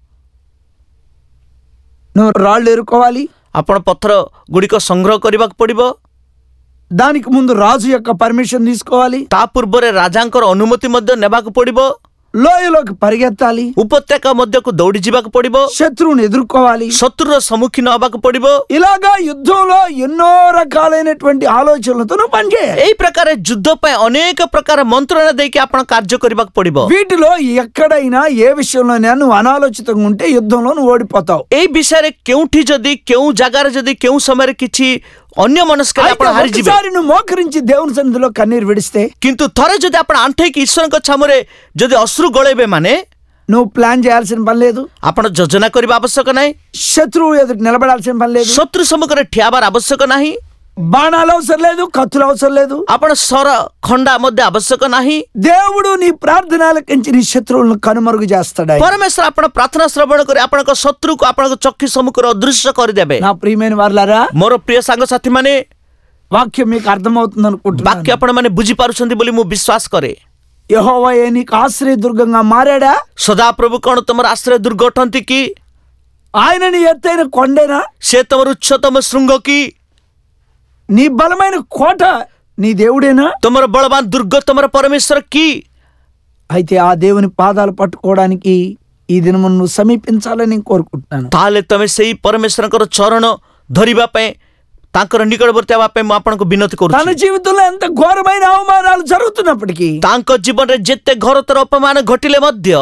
నువ్వు రాళ్ళు ఎరుకోవాలి. ଆପଣ ପଥର ଗୁଡ଼ିକ ସଂଗ୍ରହ କରିବାକୁ ପଡ଼ିବ. దానికి ముందు రాజు యొక్క పర్మిషన్ తీసుకోవాలి. ତା ପୂର୍ବରେ ରାଜାଙ୍କର ଅନୁମତି ମଧ୍ୟ ନେବାକୁ ପଡ଼ିବ. లోయలోకి పరిగెత్తాలి. ଉପତ୍ୟକା ମଧ୍ୟକୁ ଦୌଡ଼ି ଯିବାକୁ ପଡ଼ିବ. శత్రువుని ఎదుర్కోవాలి. ଶତ୍ରୁର ସମ୍ମୁଖୀନ ହେବାକୁ ପଡ଼ିବ. ఇలాగా యుద్ధంలో ఎన్నో రకాలైనటువంటి ఆలోచనలతో నువ్వు పనిచేయాలి. ଏହି ପ୍ରକାର ଯୁଦ୍ଧ ପାଇଁ ଅନେକ ପ୍ରକାର ମନ୍ତ୍ରଣା ଦେଇକି ଆପଣ କାର୍ଯ୍ୟ କରିବାକୁ ପଡ଼ିବ. వీటిలో ఎక్కడైనా ఏ విషయంలోనైనా నువ్వు అనాలోచితంగా ఉంటే యుద్ధంలో నువ్వు ఓడిపోతావు. ଏହି ବିଷୟରେ କେଉଁଠି ଯଦି କେଉଁ ଜାଗାରେ ଯଦି କେଉଁ ସମୟରେ କିଛି ଅନ୍ୟ ମନସ୍କରେ ଆପଣ ହାରିଯିବେ. ఒకసారి నువ్వు మోకరించి దేవుని సన్నిధిలో కన్నీరు విడిస్తే, କିନ୍ତୁ ଥରେ ଯଦି ଆପଣ ଆଣ୍ଠେଇକି ଈଶ୍ୱରଙ୍କ ଛାମୁରେ ଯଦି ଅଶ୍ରୁ ଗଳେଇବେ ମାନେ నువ్వు ప్లాన్ చేయాల్సిన పని లేదు. ଆପଣ ଯୋଜନା କରିବା ଆବଶ୍ୟକ ନାହିଁ. శత్రువు ఎదురు నిలబడాల్సిన పని లేదు. ଶତ୍ରୁ ସମ୍ମୁଖରେ ଠିଆ ହେବାର ଆବଶ୍ୟକ ନାହିଁ. బాణాలు అవసరం లేదు, కత్తులు అవసరం లేదు. ଆପଣ ସର ଖଣ୍ଡା ମଧ୍ୟ ଆବଶ୍ୟକ ନାହିଁ. దేవుడు నీ ప్రార్థనలకించి నీ శత్రువులను కనుమరుగు చేస్తాడు. ପରମେଶ୍ୱର ଆପଣ ପ୍ରାର୍ଥନା ଶ୍ରବଣ କରି ଆପଣଙ୍କ ଶତ୍ରୁକୁ ଆପଣଙ୍କ ଚକ୍ଷୁ ସମ୍ମୁଖରେ ଅଦୃଶ୍ୟ କରିଦେବେ. నా ప్రియమైన వారలారా, ମୋର ପ୍ରିୟ ସାଙ୍ଗସାଥୀ ମାନେ, వాక్యం మీకు అర్థమవుతుంది అనుకుంటున్నాను. ବାକ୍ୟ ଆପଣ ମାନେ ବୁଝିପାରୁଛନ୍ତି ବୋଲି ମୁଁ ବିଶ୍ୱାସ କରେ. యెహోవాయే నీకు ఆశ్రయ దుర్గంగా మారాడా? ସଦାପ୍ରଭୁ କ'ଣ ତମର ଆଶ୍ରୟ ଦୁର୍ଗ ଅଟନ୍ତି କି? ఆయన నీ ఎత్తైన కొండేనా? ସେ ତମର ଉଚ୍ଚତମ ଶୃଙ୍ଗ କି? నీ బలమైన కోట నీ దేవుడేనా? ତମର ବଳବାନ ଦୁର୍ଗ ତମର ପରମେଶ୍ୱର କି? అయితే ఆ దేవుని పాదాలు పట్టుకోవడానికి ఈ దినము నువ్వు సమీపించాలని కోరుకుంటున్నాను. ତାହେଲେ ତମେ ସେଇ ପରମେଶ୍ୱରଙ୍କର ଚରଣ ଧରିବା ପାଇଁ, ତାଙ୍କର ନିକଟବର୍ତ୍ତୀ ହେବା ପାଇଁ ମୁଁ ଆପଣଙ୍କୁ ବିନତି తన କରୁଛି. జీవితంలో ఎంత ఘోరమైన అవమానాలు జరుగుతున్నప్పటికీ ତାଙ୍କ ଜୀବନରେ ଯେତେ ଘୋରତର ଅପମାନ ଘଟିଲେ ମଧ୍ୟ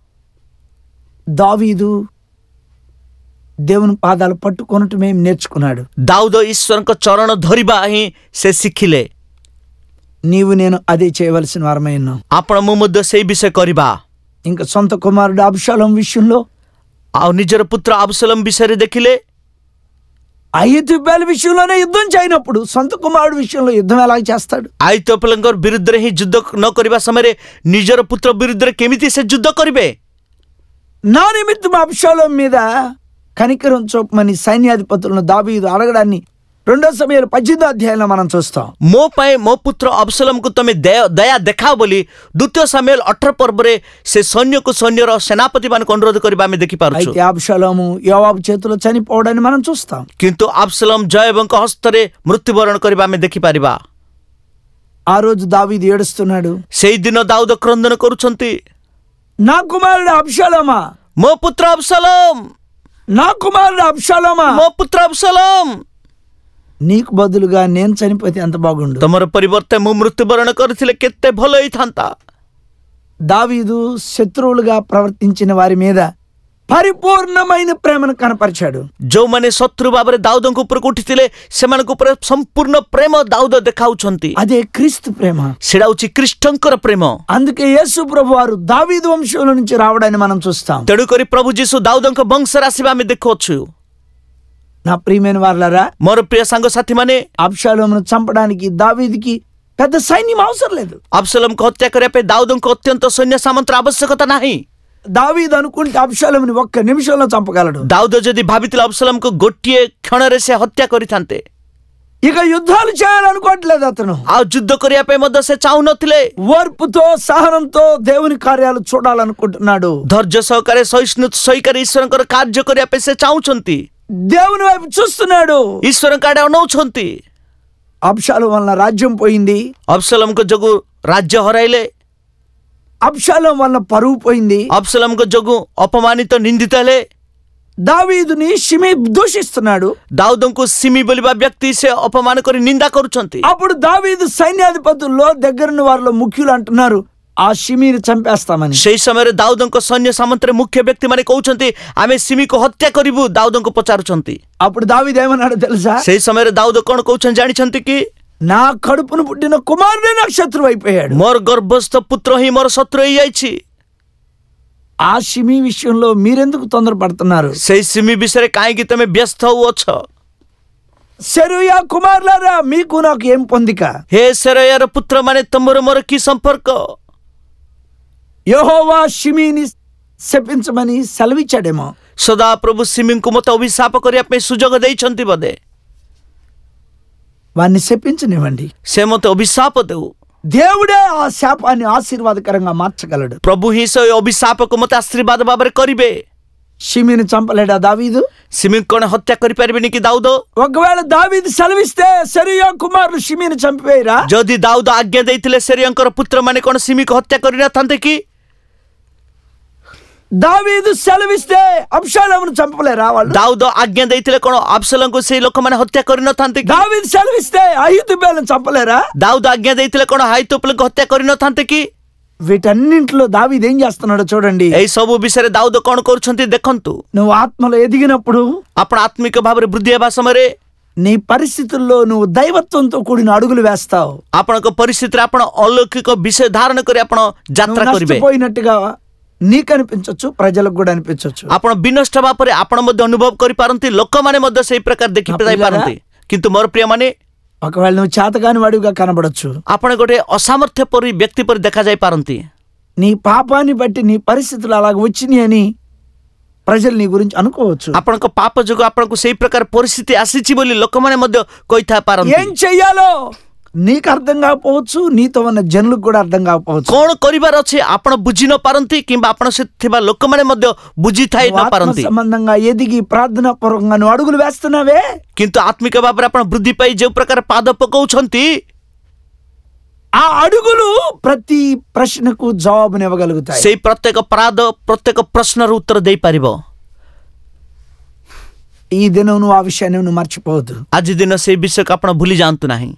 దావీదు దేవుని పాదాలు పట్టుకొనటమే నేర్చుకున్నాడు. ଦାଉଦ ଈଶ୍ୱରଙ୍କ ଚରଣ ଧରିବା ହିଁ ସେ ଶିଖିଲେ. నీవు నేను అదే చేయవలసిన వారమై ఉన్నాం. ଆପଣ ମୁଁ ମଧ୍ୟ ସେଇ ବିଷୟ କରିବା. ఇంకా సొంత కుమారుడు అబ్షాలోం విషయంలో, ଆଉ ନିଜର పుତ୍ର అబ్ସలోం ବିଷୟରେ ଦେଖିଲେ. అహీతోపెలు విషయంలోనే యుద్ధం చేయనప్పుడు సొంత కుమారుడు విషయంలో యుద్ధం ఎలా చేస్తాడు? ଆଇତୋପେଲଙ୍କ ବିରୁଦ୍ଧରେ ହିଁ ଯୁଦ୍ଧ ନ କରିବା ସମୟରେ ନିଜର పుତ୍ର ବିରୁଦ୍ଧରେ କେମିତି ସେ ଯୁଦ୍ଧ କରିବେ? నా నిమిత్తం అబ్షాలోం మీద కనికరం చూపమని సైన్యాధిపతులను దావీదు అడగడాన్ని 2 సమూయేలు 18వ అధ్యాయంలో మనం చూస్తాం. ମୋ ପାଇଁ ମୋ ପୁତ୍ର ଅବସଲୋମକୁ ତମେ ଦୟା ଦେଖାଅ ବୋଲି 2 ସାମୁଏଲ 18 ପର୍ବରେ ସେ ସୈନ୍ୟକୁ ସୈନ୍ୟର ସେନାପତି ମାନଙ୍କୁ ଅନୁରୋଧ କରିବା ଆମେ ଦେଖିପାରୁଛୁ. అయితే అబ్షాలోము యోవాబు చేతిలో చనిపోవడాన్ని మనం చూస్తాం. କିନ୍ତୁ అబ్సలోం జయବଙ୍କ ହସ୍ତରେ ମୃତ୍ୟୁବରଣ କରିବା ଆମେ ଦେଖିପାରିବା. ఆ రోజు దావీదు ఏడుస్తున్నాడు. ସେଇଦିନ ଦାଉଦ କ୍ରନ୍ଦନ କରୁଛନ୍ତି, నా కుమారుడు అబ్షాలోమా, ମୋ ପୁତ୍ର ଅବସଲୋମ, నా కుమారుడు అబ్షాలోమా, ମୋ పుତ୍ର ଅବସଲୋମ, నీకు బదులుగా నేను చనిపోతే ఎంత బాగుండు. ତମର ପରିବର୍ତ୍ତେ ମୁଁ ମୃତ୍ୟୁବରଣ କରିଥିଲେ କେତେ ଭଲ ହେଇଥାନ୍ତା. దావీదు శత్రువులుగా ప్రవర్తించిన వారి మీద పరిపూర్ణమైన ప్రేమను కనపరిచాడు. ଯୋଉମାନେ ଶତ୍ରୁ ଭାବରେ ଦାଉଦଙ୍କ ଉପରକୁ ଉଠିଥିଲେ ସେମାନଙ୍କ ଉପରେ ସମ୍ପୂର୍ଣ୍ଣ ପ୍ରେମ ଦାଉଦ ଦେଖାଉଛନ୍ତି. అదే క్రీస్తు ప్రేమ. ସେଟା ହଉଛି ଖ୍ରୀଷ୍ଟଙ୍କର ପ୍ରେମ. అందుకే యేసు ప్రభు వారు దావీదు వంశంలో నుంచి రావడాన్ని మనం చూస్తాం. ତେଣୁକରି ପ୍ରଭୁ ଯୀଶୁ ଦାଉଦଙ୍କ ବଂଶରେ ଆସିବା ଆମେ ଦେଖୁଅଛୁ. నా ప్రియమైన వారలారా, ମୋର ପ୍ରିୟ ସାଙ୍ଗସାଥୀ ମାନେ, అబ్షాలోమును చంపడానికి దావీదుకి పెద్ద సైన్యం అవసరం లేదు. అబ్సలోంకు హత్య କରିବା ପାଇଁ ଦାଉଦଙ୍କୁ ଅତ୍ୟନ୍ତ ସୈନ୍ୟ ସାମନ୍ତର ଆବଶ୍ୟକତା ନାହିଁ. దావీదు అనుకుంటే అబ్షాలోముని 1 నిమిషంలో చంపగలడు. ଦାଉଦ ଯଦି ଭାବିଥିଲେ ଅବସଲୋମକୁ ଗୋଟିଏ କ୍ଷଣରେ ସେ ହତ୍ୟା କରିଥାନ୍ତେ. ఇక యుద్ధాలు చేయాలనుకోవట్లేదు అతను. ଆଉ ଯୁଦ୍ଧ କରିବା ପାଇଁ ମଧ୍ୟ ସେ ଚାହୁଁନଥିଲେ। ఓర్పుతో సహనంతో దేవుని కార్యాలు చూడాలనుకుంటున్నాడు. ଧୈର୍ଯ୍ୟ ସହକାରେ ସହିଷ୍ଣୁତା ସହକାରେ ଈଶ୍ୱରଙ୍କର କାର୍ଯ୍ୟ କରିବା ପାଇଁ ସେ ଚାହୁଁଛନ୍ତି। దేవుని వైపు చూస్తున్నాడు. ଈଶ୍ୱରଙ୍କ ଆଡେ ଅନଉଛନ୍ତି। అబ్షాలోము వలన రాజ్యం పోయింది. ଅବସଲମଙ୍କ ଯୋଗୁଁ ରାଜ୍ୟ ହରାଇଲେ। అబ్షాలోము వలన పరువు పోయింది. ଅବସଲମଙ୍କ ଯୋଗୁଁ ଅପମାନିତ ନିନ୍ଦିତ ହେଲେ। దావీదుని షిమీ దూషిస్తున్నాడు. ଦାଉଦଙ୍କୁ ସିମି ବୋଲିବା ବ୍ୟକ୍ତି ସେ ଅପମାନ କରି ନିନ୍ଦା କରୁଛନ୍ତି। అప్పుడు దావీదు సైన్యాధిపతుల్లో దగ్గరున్న వారిలో ముఖ్యులు అంటున్నారు, ఆ షిమీని చంపేస్తామని. ସେହି ସମୟରେ ଦାଉଦଙ୍କ ସୈନ୍ୟ ସାମନ୍ତରେ ମୁଖ୍ୟ ବ୍ୟକ୍ତି ମାନେ କହୁଛନ୍ତି ଆମେ ସିମିକୁ ହତ୍ୟା କରିବୁ। ଦାଉଦଙ୍କୁ ପଚାରୁଛନ୍ତି। అప్పుడు దావీదు ఏమన్నాడో తెలుసా? ସେହି ସମୟରେ ଦାଉଦ କଣ କହୁଛନ୍ତି ଜାଣିଛନ୍ତି କି? నా కడుపును పుట్టిన కుమారుడే నాకు శత్రువు అయిపోయాడు. ମୋର ଗର୍ଭସ୍ଥ ପୁତ୍ର ହିଁ ମୋର ଶତ୍ରୁ ହେଇଯାଇଛି। ఆ షిమీ విషయంలో మీరెందుకు తొందరపడుతున్నారు? ସେହି ସିମି ବିଷୟରେ କାହିଁକି ତମେ ବ୍ୟସ୍ତ ହଉଅଛ? సెరూయా కుమారులారా, మీకు నాకు ఏం పొందిక? ହେ ସେରୟାର ପୁତ୍ର ମାନେ ତମର ମୋର କି ସମ୍ପର୍କ? యెహోవా షిమీని శపించమని సెలవిచ్చాడేమో. ସଦା ପ୍ରଭୁ ସିମିଙ୍କୁ ମୋତେ ଅଭିଶାପ କରିବା ପାଇଁ ସୁଯୋଗ ଦେଇଛନ୍ତି ବୋଧେ। వారిని శపించనివ్వండి. ସେ ମୋତେ ଅଭିଶାପ ଦେଉ। దేవుడే ఆ శాపాన్ని ఆశీర్వాదకరంగా మార్చగలడు. ପ୍ରଭୁ ହିଁ ସେ ଅଭିଶାପକୁ ମୋତେ ଆଶୀର୍ବାଦ ଭାବରେ କରିବେ। షిమీని చంపలేడా దావీదు? ସିମିଙ୍କୁ କଣ ହତ୍ୟା କରିପାରିବେନି କି ଦାଉଦ? ఒకవేళ దావీదు సెలవిస్తే సెరూయా కుమారులు షిమీని చంపివేయరా? ଯଦି ଦାଉଦ ଆଜ୍ଞା ଦେଇଥିଲେ ସେରିୟାଙ୍କର ପୁତ୍ରମାନେ କଣ ସିମିକୁ ହତ୍ୟା କରିନଥାନ୍ତେ କି? దావీదు సెలవిస్తే అబ్షాలోమును చంపలేరా వాళ్ళు? ଦାଉଦ ଆଜ୍ଞା ଦେଇଥିଲେ କଣ ଆବସଲଙ୍କୁ ସେହି ଲୋକମାନେ ହତ୍ୟା କରିନଥାନ୍ତେ କି? దావీదు సెలవిస్తే అహీతోపెలును చంపలేరా? ଦାଉଦ ଆଜ୍ଞା ଦେଇଥିଲେ କଣ ହାଇତୋପେଲଙ୍କୁ ହତ୍ୟା କରିନଥାନ୍ତେ କି? వీటన్నింటిలో దావీదు ఏం చేస్తున్నాడో చూడండి. ଏହି ସବୁ ବିଷୟରେ ଦାଉଦ କଣ କରୁଛନ୍ତି ଦେଖନ୍ତୁ। నువ్వు ఆత్మలో ఎదిగినప్పుడు, ଆପଣ ଆତ୍ମିକ ଭାବରେ ବୃଦ୍ଧି ହେବା ସମୟରେ నీ పరిస్థితుల్లో నువ్వు దైవత్వంతో కూడిన అడుగులు వేస్తావు. ଆପଣଙ୍କ ପରିସ୍ଥିତିରେ ଆପଣ ଅଲୌକିକ ବିଷୟ ଧାରଣ କରି ଆପଣ ଯାତ୍ରା నువ్వు କରିବେ। నష్టపోయినట్టుగా నీకు అనిపించవచ్చు, ప్రజలకు కూడా అనిపించవచ్చు. ଆପଣ ବିନଷ୍ଟ ହେବା ପରେ ଆପଣ ମଧ୍ୟ ଅନୁଭବ କରିପାରନ୍ତି, ଲୋକମାନେ ମଧ୍ୟ ସେଇ ପ୍ରକାର ଦେଖି ପାରନ୍ତି। କିନ୍ତୁ ମୋର ପ୍ରିୟମାନେ, ఒకవేళ నువ్వు చేతగాని వాడిగా కనబడచ్చు. ଆପଣ ଗୋଟେ ଅସାମର୍ଥ୍ୟ ପରି ବ୍ୟକ୍ତି ପରି ଦେଖାଯାଇ ପାରନ୍ତି। నీ పాపాన్ని బట్టి నీ పరిస్థితులు అలాగ వచ్చినాయి అని ప్రజలు నీ గురించి అనుకోవచ్చు. ଆପଣଙ୍କ ପାପ ଯୋଗୁଁ ଆପଣଙ୍କୁ ସେଇ ପ୍ରକାର ପରିସ୍ଥିତି ଆସିଛି ବୋଲି ଲୋକମାନେ ମଧ୍ୟ କହିଥାଇ ପାରନ୍ତି। ఏం చెయ్యాలో నీకు అర్థం కాకపోవచ్చు, నీతో ఉన్న జనులకు కూడా అర్థం కాకపోవచ్చు. କଣ କରିବାର ଅଛି ଆପଣ ବୁଝି ନ ପାରନ୍ତି କିମ୍ବା ଆପଣ ସେ ଥିବା ଲୋକମାନେ ମଧ୍ୟ ବୁଝିଥାଇ ନ ପାରନ୍ତି। సంబంధంగా ఎదిగి ప్రార్థనా పూర్వకంగా నువ్వు అడుగులు వేస్తున్నావే, କିନ୍ତୁ ଆତ୍ମିକ ଭାବରେ ଆପଣ ବୃଦ୍ଧି ପାଇ ଯେଉଁ ପ୍ରକାର ପାଦ ପକାଉଛନ୍ତି, ఆ అడుగులు ప్రతి ప్రశ్నకు జవాబునివ్వగలుగుతాయి. ସେଇ ପ୍ରତ୍ୟେକ ପାଦ ପ୍ରତ୍ୟେକ ପ୍ରଶ୍ନର ଉତ୍ତର ଦେଇପାରିବ। ఈ దినం నువ్వు ఆ విషయాన్ని నువ్వు మర్చిపోవద్దు. ଆଜି ଦିନ ସେଇ ବିଷୟକୁ ଆପଣ ଭୁଲି ଯାଆନ୍ତୁ ନାହିଁ।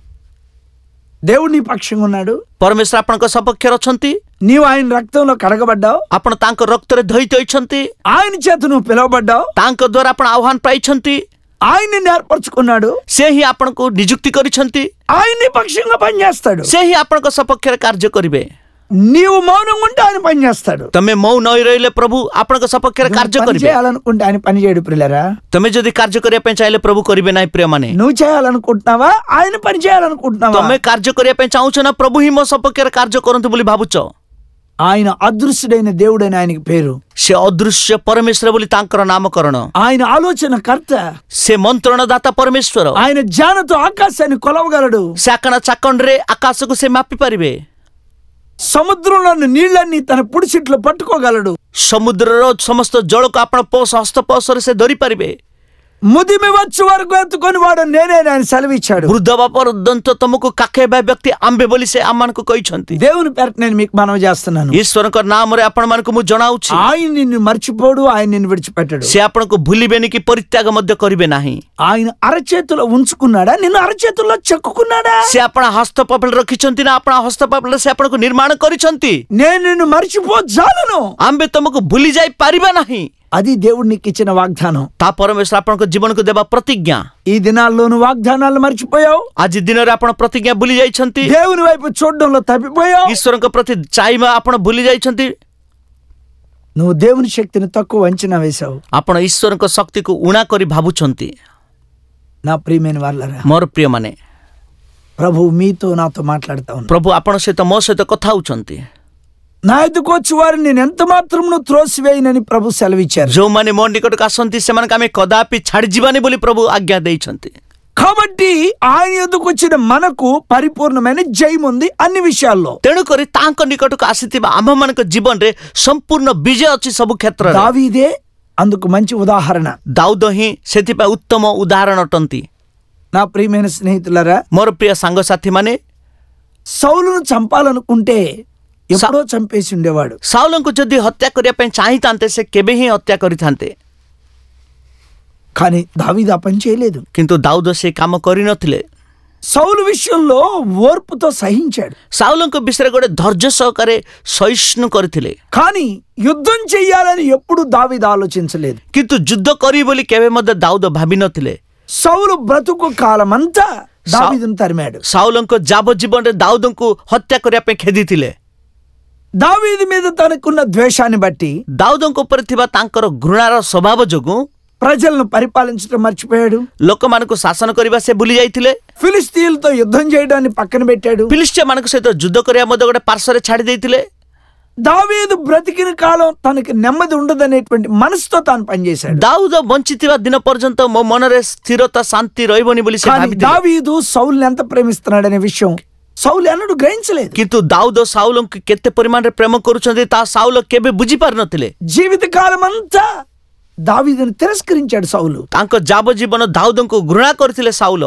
దేవుడు నీ పక్షంగా ఉన్నాడు. ପରମେଶ୍ୱର ଆପଣଙ୍କ ସପକ୍ଷରେ ଅଛନ୍ତି। నీవు ఆయన రక్తంలో కడగబడ్డావు. ଆପଣ ତାଙ୍କ ରକ୍ତରେ ଧୋଇତ ହୋଇଛନ୍ତି। ఆయన చేత నువ్వు పిలువబడ్డావు. ତାଙ୍କ ଦ୍ୱାରା ଆପଣ ଆହ୍ୱାନ ପାଇଛନ୍ତି। ఆయన నిన్ను ఏర్పరచుకున్నాడు. ସେ ହିଁ ଆପଣଙ୍କୁ ନିଯୁକ୍ତି କରିଛନ୍ତି। ఆయన నీ పక్షంగా పనిచేస్తాడు. ସେ ହିଁ ଆପଣଙ୍କ ସପକ୍ଷରେ କାର୍ଯ୍ୟ କରିବେ। నీవు మౌనంగా ఉంటే ఆయన పనిచేస్తాడు. ତମେ ମୌନ ହୋଇ ରହିଲେ ପ୍ରଭୁ ଆପଣଙ୍କ ସପକ୍ଷରେ କାର୍ଯ୍ୟ పని କରିବେ। చేయాలనుకుంటే ఆయన పని చేయడు ప్రియులారా. ତମେ ଯଦି କାର୍ଯ୍ୟ କରିବା ପାଇଁ ଚାହିଁଲେ ପ୍ରଭୁ କରିବେ ନାହିଁ ପ୍ରିୟମାନେ। నువ్వు చేయాలనుకుంటున్నావా, ఆయన పని చేయాలనుకుంటున్నావా? ତମେ କାର୍ଯ୍ୟ କରିବା ପାଇଁ ଚାହୁଁଛ ନା ପ୍ରଭୁ ହିଁ ମୋ ସପକ୍ଷରେ କାର୍ଯ୍ୟ କରନ୍ତୁ ବୋଲି ଭାବୁଛ? ఆయన అదృశ్యుడైన దేవుడైన ఆయనకి పేరు. ସେ ଅଦୃଶ୍ୟ ପରମେଶ୍ୱର ବୋଲି ତାଙ୍କର ନାମକରଣ। ఆయన ఆలోచన కర్త. ସେ ମନ୍ତ୍ରଣଦାତା ପରମେଶ୍ୱର। ఆయన జ్ఞానతో ఆకాశాన్ని కొలవగలడు. ସେ ଆକାଶ ଚାକଣ୍ଡରେ ଆକାଶକୁ ସେ ମାପି ପାରିବେ। సముద్రంలోని నీళ్ళన్ని తన పుడిసిట్లో పట్టుకోగలడు. ସମୁଦ୍ରର ସମସ୍ତ ଜଳକୁ ଆପଣ ହସ୍ତପୋଷରେ ସେ ଧରି ପାରିବେ। ముదిమి వచ్చే వరకు ఎత్తుకొని వాడు నేనే ఆయన సెలవిచ్చాడు. ବୃଦ୍ଧ ହେବା ପର୍ଯ୍ୟନ୍ତ ତମକୁ କାଖେଇବା ବ୍ୟକ୍ତି ଆମ୍ବେ ବୋଲି ସେ ଆମମାନଙ୍କୁ କହିଛନ୍ତି। దేవుని పేరట నేను మీకు మనవి చేస్తున్నాను. ଈଶ୍ୱରଙ୍କ ନାମରେ ଆପଣମାନଙ୍କୁ ମୁଁ ଜଣାଉଛି, ఆయన నిన్ను మర్చిపోడు, ఆయన నిన్ను విడిచిపెట్టడు. ସେ ଆପଣଙ୍କୁ ଭୁଲିବେନି କି ପରିତ୍ୟାଗ ମଧ୍ୟ କରିବେ ନାହିଁ। ఆయన అరచేతిలో ఉంచుకున్నాడా, నిన్ను అరచేతుల్లో చెక్కుకున్నాడా? ସେ ଆପଣ ହସ୍ତପାପଳରେ ରଖିଛନ୍ତି ନା ଆପଣ ହସ୍ତପାପଳରେ ସେ ଆପଣଙ୍କୁ ନିର୍ମାଣ କରିଛନ୍ତି? నేను నిన్ను మర్చిపోజాలను. ଆମ୍ଭେ ତମକୁ ଭୁଲି ଯାଇ ପାରିବା ନାହିଁ। అది దేవుడు నీకు ఇచ్చిన వాగ్దానం. ତା ପରମେଶ୍ୱର ଆପଣଙ୍କ ଜୀବନକୁ ଦେବା ପ୍ରତିଜ୍ଞା। ఈ దినాల్లో నువ్వు వాగ్దానాలు మర్చిపోయావు. ଆଜି ଦିନରେ ଆପଣ ପ୍ରତିଜ୍ଞା ଭୁଲି ଯାଇଛନ୍ତି। దేవుని వైపు చూడడంలో తప్పిపోయావు. ଈଶ୍ୱରଙ୍କ ପ୍ରତି ଚାହିଁବା ଆପଣ ଭୁଲି ଯାଇଛନ୍ତି। నువ్వు దేవుని శక్తిని తక్కువ అంచనా వేశావు. ଆପଣ ଈଶ୍ୱରଙ୍କ ଶକ୍ତିକୁ ଉଣା କରି ଭାବୁଛନ୍ତି। నా ప్రియమైన వాళ్ళరా, ମୋର ପ୍ରିୟମାନେ, ప్రభు మీతో నాతో మాట్లాడుతా ఉన్నాడు. ପ୍ରଭୁ ଆପଣଙ୍କ ସହିତ ମୋ ସହିତ କଥା ହଉଛନ୍ତି। నా ఎదుకు వచ్చి వారిని నేను ఎంత మాత్రమును త్రోసివేయనని ప్రభు సెలవిచ్చారు. ଯେଉଁମାନେ ମୋ ନିକଟକୁ ଆସନ୍ତି ସେମାନଙ୍କୁ ଆମେ କଦାପି ଛାଡ଼ିଯିବାନି ବୋଲି ପ୍ରଭୁ ଆଜ୍ଞା ଦେଇଛନ୍ତି। కాబట్టి ఆయన యొద్దకు వచ్చిన మనకు పరిపూర్ణమైన జయం ఉంది అన్ని విషయాల్లో. ତେଣୁକରି ତାଙ୍କ ନିକଟକୁ ଆସିଥିବା ଆମ୍ଭମାନଙ୍କ ଜୀବନରେ ସମ୍ପୂର୍ଣ୍ଣ ବିଜୟ ଅଛି ସବୁ କ୍ଷେତ୍ରରେ। దావీదే అందుకు మంచి ఉదాహరణ. ଦାଉଦ ହିଁ ସେଥିପାଇଁ ଉତ୍ତମ ଉଦାହରଣ ଅଟନ୍ତି। నా ప్రియమైన స్నేహితులారా, ମୋର ପ୍ରିୟ ସାଙ୍ଗସାଥୀ ମାନେ, సౌలును చంపాలనుకుంటే ఎప్పుడో చంపేసి ఉండేవాడు. ସାଉଲଙ୍କୁ ଯଦି ହତ୍ୟା କରିବା ପାଇଁ ଚାହିଁଥାନ୍ତେ ସେ କେବେ ହିଁ ହତ୍ୟା କରିଥାନ୍ତେ, కానీ దావీదు ఆ పని చేయలేదు. କିନ୍ତୁ ଦାଉଦ ସେ କାମ କରିନଥିଲେ। సౌలు విషయంలో ఓర్పుతో సహించాడు, ସାଉଲଙ୍କ ବିଷୟରେ ଗୋଟେ ଧୈର୍ଯ୍ୟ సహକାରେ ସହିଷ୍ଣୁ କରିଥିଲେ। కానీ యుద్ధం చెయ్యాలని ఎప్పుడు దావీదు ఆలోచించలేదు. କିନ୍ତୁ ଯୁଦ୍ଧ କରିବି ବୋଲି କେବେ ମଧ୍ୟ ଦାଉଦ ଭାବିନଥିଲେ। సౌలు బ్రతుకు కాలమంతా దావీదును తరిమాడు. ସାଉଲଙ୍କ ଯାବଜୀବନରେ ଦାଉଦଙ୍କୁ ହତ୍ୟା କରିବା ପାଇଁ ଖେଦିଥିଲେ। దావీదు మీద తనకున్న ద్వేషాన్ని బట్టి ଦାଉଦଙ୍କ ଉପରେ ଥିବା ତାଙ୍କର ଘୃଣାର ସ୍ୱଭାବ ଯୋଗୁଁ ప్రజలను పరిపాలించడం మర్చిపోయాడు. ଲୋକମାନଙ୍କୁ ଶାସନ କରିବା ସେ ଭୁଲି ଯାଇଥିଲେ। ఫిలిస్తీన్లతో యుద్ధం చేయడాన్ని పక్కన పెట్టాడు. ଫିଲିଷ୍ଟିଆମାନଙ୍କ ସହିତ ଯୁଦ୍ଧ କରିବା ମଧ୍ୟ ଗୋଟେ ପାର୍ଶ୍ୱରେ ଛାଡ଼ି ଦେଇଥିଲେ। దావీదు బ్రతికిన కాలం తనకి నెమ్మది ఉండదనేటువంటి మనసుతో తాను పనిచేశాడు. ଦାଉଦ ବଞ୍ଚିଥିବା ଦିନ ପର୍ଯ୍ୟନ୍ତ ମୋ ମନରେ ସ୍ଥିରତା ଶାନ୍ତି ରହିବନି ବୋଲି ସେ కానీ ଭାବିଥିଲେ। దావీదు సౌలుని ఎంత ప్రేమిస్తున్నాడనే విషయం సౌలు ఎన్నడూ గ్రహించలేదు. କିନ୍ତୁ ଦାଉଦ ସାଉଲଙ୍କୁ କେତେ ପରିମାଣରେ ପ୍ରେମ କରୁଛନ୍ତି ତାହା ସାଉଲ କେବେ ବୁଝିପାରିନଥିଲେ। జీవిత కాలం అంతా దావీదును తిరస్కరించాడు సౌలు. ତାଙ୍କ ଯାବଜୀବନ ଦାଉଦଙ୍କୁ ଘୃଣା କରିଥିଲେ ସାଉଲ।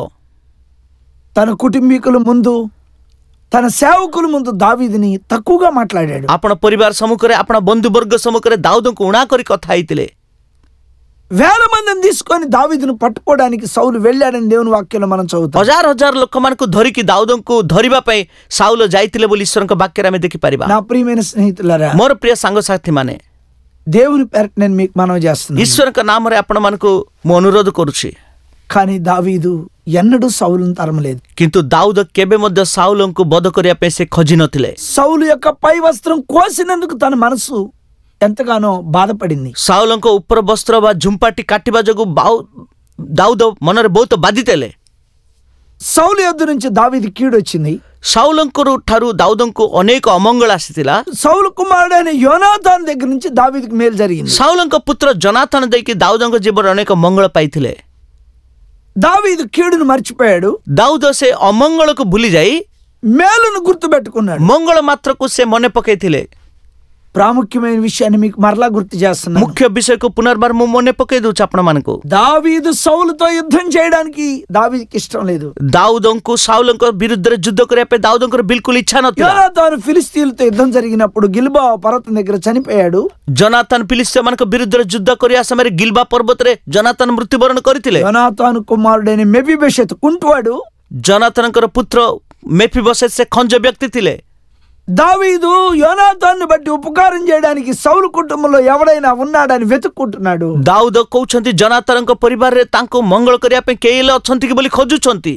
తన కుటుంబీకుల ముందు, తన సేవకుల ముందు దావీదుని తక్కువగా మాట్లాడాడు. ଆପଣ ପରିବାର ସମ୍ମୁଖରେ, ଆପଣ ବନ୍ଧୁବର୍ଗ ସମ୍ମୁଖରେ ଦାଉଦଙ୍କୁ ଉଣା କରି କଥା ହେଇଥିଲେ। వేల మందిని తీసుకొని దావీదును పట్టుకోవడానికి సౌలు వెళ్ళాడని దేవుని వాక్యంలో మనం చదువుతాం. ହଜାର ହଜାର ଲୋକମାନଙ୍କୁ ଧରିକି ଦାଉଦଙ୍କୁ ଧରିବା ପାଇଁ ସାଉଲ ଯାଇଥିଲେ ବୋଲି ଈଶ୍ୱରଙ୍କ ବାକ୍ୟରେ ଆମେ ଦେଖିପାରିବା। నా ప్రియమైన స్నేహితులారా, ମୋର ପ୍ରିୟ ସାଙ୍ଗସାଥୀ ମାନେ, దేవుని పేరట నేను మీకు మనవి చేస్తున్నాను. ଈଶ୍ୱରଙ୍କ ନାମରେ ଆପଣମାନଙ୍କୁ ମୁଁ ଅନୁରୋଧ କରୁଛି। కానీ దావీదు ఎన్నడూ సౌలును తరమలేదు. କିନ୍ତୁ ଦାଉଦ କେବେ ମଧ୍ୟ ସାଉଲଙ୍କୁ ବଧ କରିବା ପାଇଁ ସେ ଖୋଜି ନଥିଲେ। సౌలు యొక్క పై వస్త్రం కోసినందుకు తన మనసు ఎంతగానో బాధపడింది. ସାଉଲଙ୍କ ଉପର ବସ୍ତ୍ର ବା ଝୁମ୍ପାଟି କାଟିବା ଯୋଗୁଁ ଦାଉଦ ମନରେ ବହୁତ ବାଧିଥିଲେ। సౌలు యొద్ద నుంచి దావీదు కీడు వచ్చింది. ସାଉଲଙ୍କ ଠାରୁ ଦାଉଦଙ୍କୁ ଅନେକ ଅମଙ୍ଗଳ ଆସିଥିଲା। సౌలు కుమారుడైన యోనాతాను దగ్గర నుంచి దావీదుకు మేలు జరిగింది. ସାଉଲଙ୍କ ପୁତ୍ର ଜନାଥନ ଦେଇକି ଦାଉଦଙ୍କ ଜୀବନରେ ଅନେକ ମଙ୍ଗଳ ପାଇଥିଲେ। దావీదు కీడును మర్చిపోయాడు, ଦାଉଦ ସେ ଅମଙ୍ଗଳକୁ ଭୁଲି ଯାଇ మేలును గుర్తుపెట్టుకున్నాడు. ମଙ୍ଗଳ ମାତ୍ରକୁ ସେ ମନେ ପକେଇଥିଲେ। ప్రాముఖ్యమైన విషయాన్ని మీకు మరలా గుర్తు చేస్తున్నాను. ମୁଖ୍ୟ ବିଷୟକୁ ପୁନର୍ବାର ମୁଁ ମନେ ପକେଇ ଦଉଛି ଆପଣମାନଙ୍କୁ। దావీదు సౌలుతో యుద్ధం చేయడానికి దావీదుకి ఇష్టం లేదు. ଦାଉଦଙ୍କୁ ସାଉଲଙ୍କ ବିରୁଦ୍ଧରେ ଯୁଦ୍ଧ କରିବା ପାଇଁ ଦାଉଦଙ୍କର ବିଲକୁଲ ଇଚ୍ଛା ନଥିଲା। యోనాతాను ఫిలిస్తీన్లతో యుద్ధం జరిగినప్పుడు గిల్బా పర్వతం దగ్గర చనిపోయాడు. ଜନାଥନ ଫିଲିଷ୍ଟିଆମାନଙ୍କ ବିରୁଦ୍ଧରେ ଯୁଦ୍ଧ କରିବା ସମୟରେ ଗିଲବା ପର୍ବତରେ ଜନାଥନ ମୃତ୍ୟୁବରଣ କରିଥିଲେ। యోనాతాను కుమారుడైన మెఫీబోషెత్ కుంటువాడు. ଜନାଥନଙ୍କର ପୁତ୍ର ମେଫିବୋଶେତ୍ ସେ ଖଞ୍ଜ ବ୍ୟକ୍ତି ଥିଲେ। దావీదు యోనాతాను బట్టి ఉపకారం చేయడానికి సౌలు కుటుంబంలో ఎవడైనా ఉన్నాడని వెతుక్కుంటున్నాడు. ଦାଉଦ କହୁଛନ୍ତି ଜନାଥନଙ୍କ ପରିବାରରେ ତାଙ୍କୁ ମଙ୍ଗଳ କରିବା ପାଇଁ କେହି ହେଲେ ଅଛନ୍ତି କି ବୋଲି ଖୋଜୁଛନ୍ତି।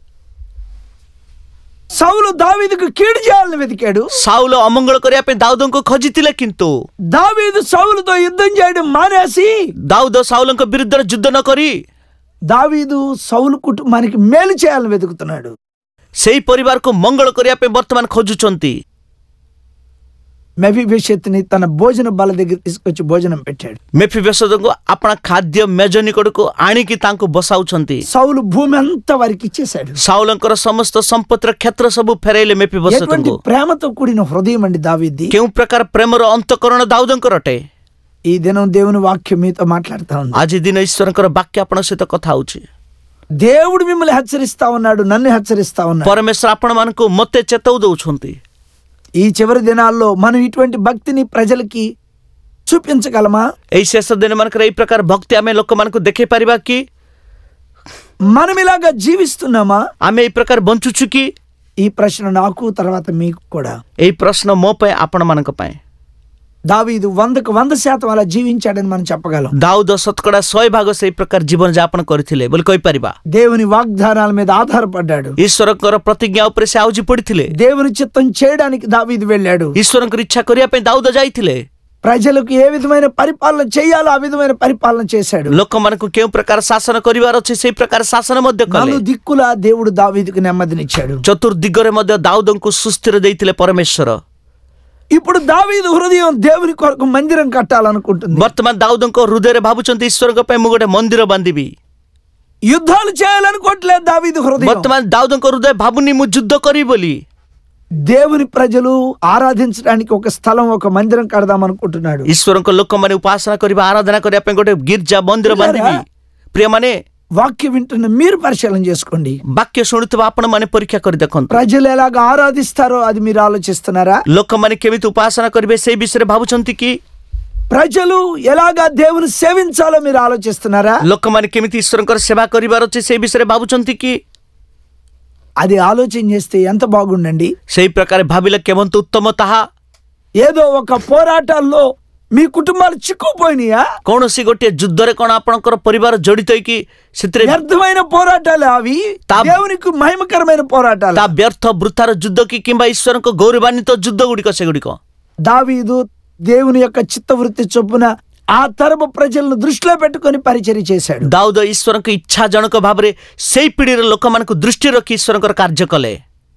సౌలు దావీదుకు కీడు చేయాలని వెతికాడు. ସାଉଲ ଅମଙ୍ଗଳ କରିବା ପାଇଁ ଦାଉଦଙ୍କୁ ଖୋଜିଥିଲେ, କିନ୍ତୁ దావీదు సౌలుతో యుద్ధం చేయడం మానేసి ଦାଉଦ ସାଉଲଙ୍କ ବିରୁଦ୍ଧରେ ଯୁଦ୍ଧ ନ କରି దావీదు సౌలు కుటుంబానికి మేలు చేయాలని వెతుకుతున్నాడు. ସେଇ ପରିବାରକୁ ମଙ୍ଗଳ କରିବା ପାଇଁ ବର୍ତ୍ତମାନ ଖୋଜୁଛନ୍ତି। మెఫీబోషెత్ని తన భోజన బల దగ్గర తీసుకొచ్చి భోజనం పెట్టాడు. ମେଫିବୋଶେତଙ୍କୁ ଆପଣା ଖାଦ୍ୟ ମେଜ ନିକଟକୁ ଆଣିକି ତାଙ୍କୁ ବସାଉଛନ୍ତି। సౌలు భూమి అంతా వారికి ఇచ్చేశాడు. ସାଉଲଙ୍କର ସମସ୍ତ ସମ୍ପତ୍ତିର କ୍ଷେତ୍ର ସବୁ ଫେରାଇଲେ ఎటువంటి ମେଫିବୋଶେତଙ୍କୁ। ప్రేమతో కూడిన హృదయం అండి దావీది. କେଉଁ ପ୍ରକାର ପ୍ରେମର ଅନ୍ତଃକରଣ ଦାଉଦଙ୍କର ଅଟେ। ఈ దినం దేవుని వాక్యం మీతో మాట్లాడుతా ఉంది. ଆଜି ଦିନ ଈଶ୍ୱରଙ୍କର ବାକ୍ୟ ଆପଣଙ୍କ ସହିତ କଥା ହଉଛି। దేవుడు మిమ్మల్ని హెచ్చరిస్తా ఉన్నాడు, నన్ను హెచ్చరిస్తా ఉన్నాడు. ପରମେଶ୍ୱର ଆପଣମାନଙ୍କୁ ମୋତେ ଚେତାଉ ଦଉଛନ୍ତି। ఈ చివరి దినాల్లో మనం ఇటువంటి భక్తిని ప్రజలకి చూపించగలమా? ଏଇ ଶେଷ ଦିନମାନଙ୍କରେ ଏଇ ପ୍ରକାର ଭକ୍ତି ଆମେ ଲୋକମାନଙ୍କୁ ଦେଖେଇ ପାରିବା କି? మనం ఇలాగా జీవిస్తున్నామా? ଆମେ ଏଇ ପ୍ରକାର ବଞ୍ଚୁଛୁ କି? ఈ ప్రశ్న నాకు తర్వాత మీకు కూడా. ଏଇ ପ୍ରଶ୍ନ ମୋ ପାଇଁ, ଆପଣମାନଙ୍କ ପାଇଁ। దావీదు 100% అలా జీవించాడని మనం చెప్పగలం. ଦାଉଦ ଶତକଡ଼ା 100% ସେଇ ପ୍ରକାର ଜୀବନ ଯାପନ କରିଥିଲେ ବୋଲି କହିପାରିବା। దేవుని వాగ్దానాల మీద ఆధారపడ్డాడు. ଈଶ୍ୱରଙ୍କର ପ୍ରତିଜ୍ଞା ଉପରେ ସେ ଆଉଜି ପଡିଥିଲେ। దేవుని చిత్తం చేయడానికి దావీదు వెళ్ళాడు. ଈଶ୍ୱରଙ୍କର ଇଚ୍ଛା କରିବା ପାଇଁ ଦାଉଦ ଯାଇଥିଲେ। ప్రజలకు ఏ విధమైన పరిపాలన చేయాలో ఆ విధమైన పరిపాలన చేశాడు. ଲୋକମାନଙ୍କୁ କେଉଁ ପ୍ରକାର ଶାସନ କରିବାର ଅଛି ସେଇ ପ୍ରକାର ଶାସନ ମଧ୍ୟ କଲେ। నాలుగు దిక్కుల దేవుడు దావీదుకు నెమ్మదినిచ్చాడు. ଚତୁର୍ଦିଗରେ ମଧ୍ୟ ଦାଉଦଙ୍କୁ ସୁସ୍ଥିର ଦେଇଥିଲେ ପରମେଶ୍ୱର। ఇప్పుడు దావీదు హృదయం దేవుని కొరకు మందిరం కట్టాలనుకుంటుంది. ବର୍ତ୍ତମାନ ଦାଉଦଙ୍କ ହୃଦୟରେ ଭାବୁଛନ୍ତି ଈଶ୍ୱରଙ୍କ ପାଇଁ ମୁଁ ଗୋଟେ ମନ୍ଦିର ବାନ୍ଧିବି। యుద్ధాలు చేయాలనుకోవట్లేదు దావీదు హృదయం. ବର୍ତ୍ତମାନ ଦାଉଦଙ୍କ ହୃଦୟ ଭାବୁନି ମୁଁ ଯୁଦ୍ଧ କରିବି ବୋଲି। దేవుని ప్రజలు ఆరాధించడానికి ఒక స్థలం, ఒక మందిరం కడదాం అనుకుంటున్నాడు. ଈଶ୍ୱରଙ୍କ ଲୋକମାନେ ଉପାସନା କରିବା, ଆରାଧନା କରିବା ପାଇଁ ଗୋଟେ ଗିର୍ଜା ମନ୍ଦିର ବାନ୍ଧିବି। ପ୍ରିୟମାନେ, వాక్యం వింటున్న మీరు పరిశీలన చేసుకోండి. ବାକ୍ୟ ଶୁଣୁଥିବା ଆପଣମାନେ ପରୀକ୍ଷା କରି ଦେଖନ୍ତୁ। ప్రజలు ఎలాగ ఆరాధిస్తారో అది మీరు ఆలోచిస్తున్నారా? ଲୋକମାନେ କେମିତି ଉପାସନା କରିବେ ସେଇ ବିଷୟରେ ଭାବୁଛନ୍ତି କି? ప్రజలు ఎలాగా దేవుని సేవించాలో మీరు ఆలోచిస్తున్నారా? ଲୋକମାନେ କେମିତି ଈଶ୍ୱରଙ୍କର ସେବା କରିବାର ଅଛି ସେଇ ବିଷୟରେ ଭାବୁଛନ୍ତି କି? అది ఆలోచన చేస్తే ఎంత బాగుండండి. ସେଇ ପ୍ରକାର ଭାବିଲେ କେମନ୍ତ ଉତ୍ତମ ତାହା। ఏదో ఒక పోరాటాల్లో మీ కుటుంబాలు చిక్కుపోయినాయా? କୌଣସି ଗୋଟିଏ ଯୁଦ୍ଧରେ କଣ ଆପଣଙ୍କର ପରିବାର ଜଡିତ ହେଇକି ସେଥିରେ వ్యర్థమైన పోరాటాలు అవి, దేవునికి మహిమకరమైన పోరాటాలు. ତା ବ୍ୟର୍ଥ ବୃଥାର ଯୁଦ୍ଧ କି କିମ୍ବା ଈଶ୍ୱରଙ୍କ ଗୌରବାନ୍ୱିତ ଯୁଦ୍ଧ ଗୁଡ଼ିକ ସେଗୁଡ଼ିକ। దావీదు దేవుని యొక్క చిత్తవృత్తి చొప్పున ఆ తరపు ప్రజలను దృష్టిలో పెట్టుకొని పరిచర్య చేశాడు. ଦାଉଦ ଈଶ୍ୱରଙ୍କ ଇଚ୍ଛା ଜଣକ ଭାବରେ ସେଇ ପିଢ଼ିର ଲୋକମାନଙ୍କୁ ଦୃଷ୍ଟି ରଖି ଈଶ୍ୱରଙ୍କର କାର୍ଯ୍ୟ କଲେ।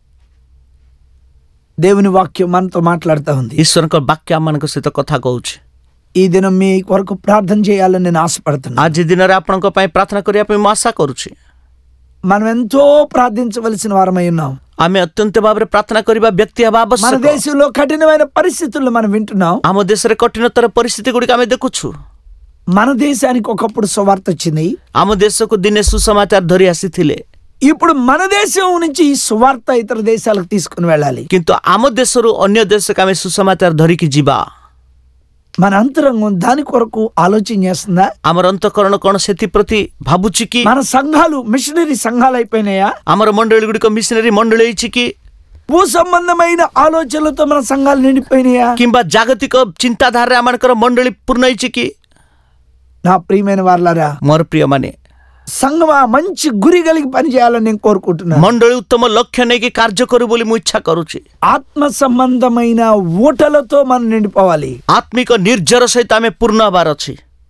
దేవుని వాక్యం మనతో మాట్లాడుతూ ఉంది. ଈଶ୍ୱରଙ୍କ ବାକ୍ୟ ଆମମାନଙ୍କ ସହିତ କଥା କହୁଛି। ఈ దినం మీ కొరకు ప్రార్థన చేయాలని నేను ఆశపడుతున్నాను. ଆଜି ଦିନରେ ଆପଣଙ୍କ ପାଇଁ ପ୍ରାର୍ଥନା କରିବା ପାଇଁ ମୁଁ ଆଶା କରୁଛି। మనం ఎంతో ప్రార్థించవలసిన వారమై ఉన్నాం. ଆମେ ଅତ୍ୟନ୍ତ ଭାବରେ ପ୍ରାର୍ଥନା କରିବା ବ୍ୟକ୍ତି ହେବା మన ଆବଶ୍ୟକ। దేశంలో కఠినమైన పరిస్థితుల్లో మనం వింటున్నాం. ଆମ ଦେଶରେ କଠିନତର ପରିସ୍ଥିତି ଗୁଡ଼ିକ ଆମେ ଦେଖୁଛୁ। మన దేశానికి ఒకప్పుడు సువార్త వచ్చింది. ଆମ ଦେଶକୁ ଦିନେ ସୁସମାଚାର ଧରି ଆସିଥିଲେ, ఇప్పుడు మన దేశం నుంచి ఈ సువార్త ఇతర దేశాలకు తీసుకుని వెళ్ళాలి. କିନ୍ତୁ ଆମ ଦେଶରୁ ଅନ୍ୟ ଦେଶକୁ ଆମେ ସୁସମାଚାର ଧରିକି ଯିବା। మన అంతరంగం దాని కొరకు ఆలోచన చేస్తుందా? ଆମର ଅନ୍ତଃକରଣ କଣ ସେଥିପ୍ରତି ଭାବୁଛି କି? మన సంఘాలు మిషనరీ సంఘాలు అయిపోయినాయా? ଆମର ମଣ୍ଡଳୀ ଗୁଡ଼ିକ ମିଶନାରୀ ମଣ୍ଡଳୀ ହେଇଛି କି? భూ సంబంధమైన ఆలోచనలతో మన సంఘాలు నిండిపోయినాయా? କିମ୍ବା ଜାଗତିକ ଚିନ୍ତାଧାରାରେ ଆମମାନଙ୍କର ମଣ୍ଡଳୀ ପୂର୍ଣ୍ଣ ହେଇଛି କି? నా ప్రియమైన వారలారా, ମୋର ପ୍ରିୟମାନେ, సంఘమా మంచి గురి కలిగి పనిచేయాలని నేను కోరుకుంటున్నాను. ମଣ୍ଡଳୀ ଉତ୍ତମ ଲକ୍ଷ୍ୟ ନେଇକି କାର୍ଯ୍ୟ କରୁ ବୋଲି ମୁଁ ଇଚ୍ଛା କରୁଛି। ఆత్మ సంబంధమైన ఊటలతో మనం నిండిపోవాలి. ଆତ୍ମିକ ନିର୍ଜର ସହିତ ଆମେ ପୂର୍ଣ୍ଣ ହେବାର ଅଛି।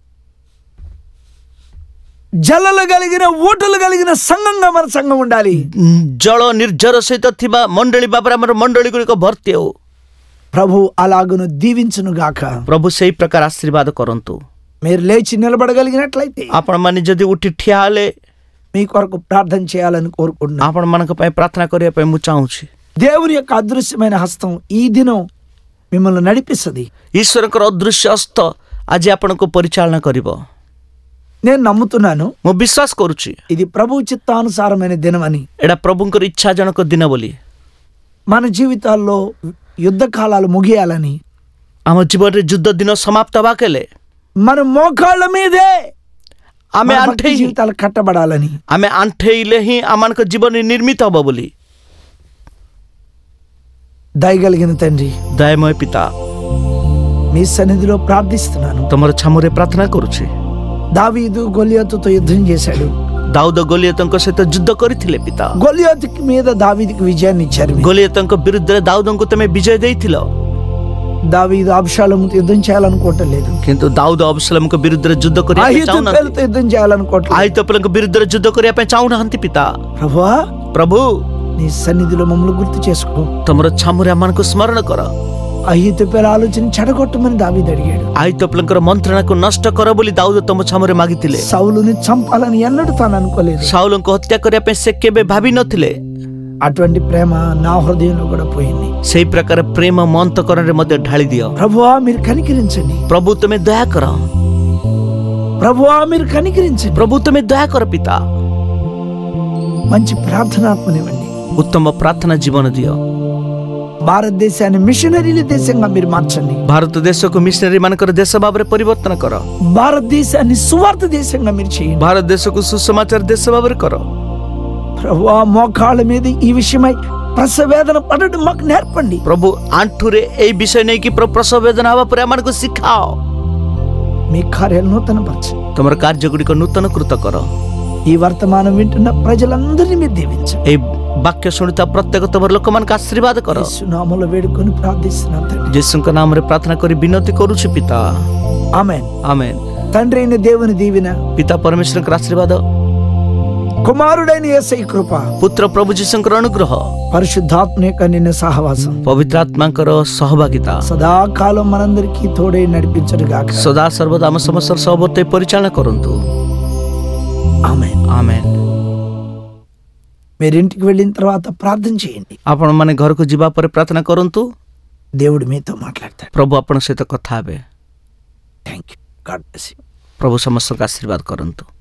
జలలు కలిగిన ఊటలు కలిగిన సంఘంగా మన సంఘం ఉండాలి. ଜଳ ନିର୍ଜର ସହିତ ଥିବା ମଣ୍ଡଳୀ ଭାବରେ ଆମର ମଣ୍ଡଳୀ ଗୁଡ଼ିକ ଭର୍ତ୍ତି ହେଉ। ప్రభు అలాగును దీవించును గాక. ପ୍ରଭୁ ସେଇ ପ୍ରକାର ଆଶୀର୍ବାଦ କରନ୍ତୁ। మీరు లేచి నిలబడగలిగినట్లయితే ଆପଣମାନେ ଯଦି ଉଠି ଠିଆ ହେଲେ మీ కొరకు ప్రార్థన చేయాలని కోరుకుంటున్నాను. ଆପଣମାନଙ୍କ ପାଇଁ ପ୍ରାର୍ଥନା କରିବା ପାଇଁ ମୁଁ ଚାହୁଁଛି। దేవుని యొక్క అదృశ్యమైన హస్తం ఈ దినం మిమ్మల్ని నడిపిస్తుంది. ଈଶ୍ୱରଙ୍କର ଅଦୃଶ୍ୟ ହସ୍ତ ଆଜି ଆପଣଙ୍କୁ ପରିଚାଳନା କରିବ। నేను నమ్ముతున్నాను ମୁଁ ବିଶ୍ୱାସ କରୁଛି ఇది ప్రభు చిత్తానుసారమైన దినం అని. ଏଇଟା ପ୍ରଭୁଙ୍କର ଇଚ୍ଛାଜନକ ଦିନ ବୋଲି। మన జీవితాల్లో యుద్ధ కాలాలు ముగియాలని, ଆମ ଜୀବନରେ ଯୁଦ୍ଧ ଦିନ ସମାପ୍ତ ହେବା କେଲେ మన మోకాళ్ళ మీదే ଆମେ మన భక్తి జీవితాలు కట్టబడాలని, ଆଣ୍ଠେଇଲେ ହିଁ ଆମମାନଙ୍କ ଜୀବନ ନିର୍ମିତ ହବ ବୋଲି। దయగలిగిన తండ్రి, ଦୟାମୟ ପିତା, మీ సన్నిధిలో ప్రార్థిస్తున్నాను. ତମର ଛାମୁରେ ପ୍ରାର୍ଥନା କରୁଛି। దావీదు గొలియాతుతో యుద్ధం చేశాడు. ଦାଉଦ ଗୋଲିୟତଙ୍କ ସହିତ ଯୁଦ୍ଧ କରିଥିଲେ ପିତା। గొలియాతు మీద దావీదుకి విజయాన్ని ఇచ్చారు. ଗୋଲିୟତଙ୍କ ବିରୁଦ୍ଧରେ ଦାଉଦଙ୍କୁ ତମେ ବିଜୟ ଦେଇଥିଲ। దావీదు అబ్షాలోముతో యుద్ధం చేయాలనుకోవటం లేదు. କିନ୍ତୁ ଦାଉଦ ଅବସଲୋମଙ୍କ ବିରୁଦ୍ଧରେ ଯୁଦ୍ଧ କରିବା ପାଇଁ ଚାହୁଁନାହାନ୍ତି। అహీతోపెలుతో యుద్ధం చేయాలనుకోవటం లేదు. ଆହିତୋପେଲଙ୍କ ବିରୁଦ୍ଧରେ ଯୁଦ୍ଧ କରିବା ପାଇଁ ଚାହୁଁନାହାନ୍ତି ପିତା। ప్రభువా, ପ୍ରଭୁ, నీ సన్నిధిలో మమ్మల్ని గుర్తు చేసుకో. ତମର ଛାମୁରେ ଆମମାନଙ୍କୁ ସ୍ମରଣ କର। అహీతోపెల ఆలోచన చెడగొట్టమని దావీదు అడిగాడు. ଆହିତୋପେଲଙ୍କର ମନ୍ତ୍ରଣାକୁ ନଷ୍ଟ କର ବୋଲି ଦାଉଦ ତମ ଛାମୁରେ ମାଗିଥିଲେ। సౌలుని చంపాలని ఎన్నడూ తాను అనుకోలేదు. ସାଉଲଙ୍କୁ ହତ୍ୟା କରିବା ପାଇଁ ସେ କେବେ ଭାବି ନଥିଲେ। అటువంటి ప్రేమ నా హృదయంలో కూడా పోయింది. ସେଇ ପ୍ରକାର ପ୍ରେମ ମୋ ଅନ୍ତଃକରଣରେ ମଧ୍ୟ ଢାଳି ଦିଅ। ప్రభువా, మీరు కనికరించండి. ପ୍ରଭୁ ତୁମେ ଦୟା କର। ప్రభువా, మీరు కనికరించండి. ପ୍ରଭୁ ତୁମେ ଦୟା କର ପିତା। మంచి ప్రార్థనాత్మనివ్వండి. ଉତ୍ତମ ପ୍ରାର୍ଥନା ଜୀବନ ଦିଅ। భారతదేశాన్ని మిషనరీల దేశంగా మీరు మార్చండి. ଭାରତ ଦେଶକୁ ମିଶନାରୀ ମାନଙ୍କର ଦେଶ ଭାବରେ ପରିବର୍ତ୍ତନ କର। భారతదేశాన్ని సువార్త దేశంగా మీరు చేయండి. ଭାରତ ଦେଶକୁ ସୁସମାଚାର ଦେଶ ଭାବରେ କର। ప్రభువా, మోకాళ్ళ మీద ఈ విషయమై ప్రసవేదన పడడం మాకు నేర్పండి. ପ୍ରଭୁ ଆଣ୍ଠୁରେ ଏଇ ବିଷୟ ନେଇକି ପ୍ରସବ ବେଦନା ହେବା ପରେ ଆମମାନଙ୍କୁ ଶିଖାଅ। మీ కార్యాలు నూతనపరచండి. ତମର କାର୍ଯ୍ୟ ଗୁଡ଼ିକ ନୂତନକୃତ କର। ఈ వర్తమానం వింటున్న ప్రజలందరినీ మీరు దీవించండి. ଏଇ ବାକ୍ୟ ଶୁଣୁଥିବା ପ୍ରତ୍ୟେକ ତମର ଲୋକମାନଙ୍କୁ ଆଶୀର୍ବାଦ କର। యేసు నామములో వేడుకొని ప్రార్థిస్తున్నాను తండ్రి. ଯୀଶୁଙ୍କ ନାମରେ ପ୍ରାର୍ଥନା କରି ବିନତି କରୁଛି ପିତା। ఆమేన్. ଆମେନ୍। తండ్రి అయిన దేవుని దీవెన, ପିତା ପରମେଶ୍ୱରଙ୍କର ଆଶୀର୍ବାଦ, కుమారుడైన యేసయ్య కృప, ପୁତ୍ର ପ୍ରଭୁ ଯୀଶୁଙ୍କର ଅନୁଗ୍ରହ, పరిశుద్ధాత్మ యొక్క నిన్న సహవాసం ପବିତ୍ର ଆତ୍ମାଙ୍କର ସହଭାଗିତା సదాకాలం మనందరికీ తోడై నడిపించును గాక. ସଦା ସର୍ବଦା ଆମ ସମସ୍ତର ସହବର୍ତ୍ତ ପରିଚାଳନା କରନ୍ତୁ। ఆమేన్. ఆమେନ୍। మీరు ఇంటికి వెళ్ళిన తర్వాత ప్రార్థన చేయండి. ଆପଣମାନେ ଘରକୁ ଯିବା ପରେ ପ୍ରାର୍ଥନା କରନ୍ତୁ। దేవుడు మీతో మాట్లాడతాడు. ପ୍ରଭୁ ଆପଣଙ୍କ ସହିତ କଥା ହେବେ। Thank you. God bless you. ପ୍ରଭୁ ସମସ୍ତଙ୍କୁ ଆଶୀର୍ବାଦ କରନ୍ତୁ।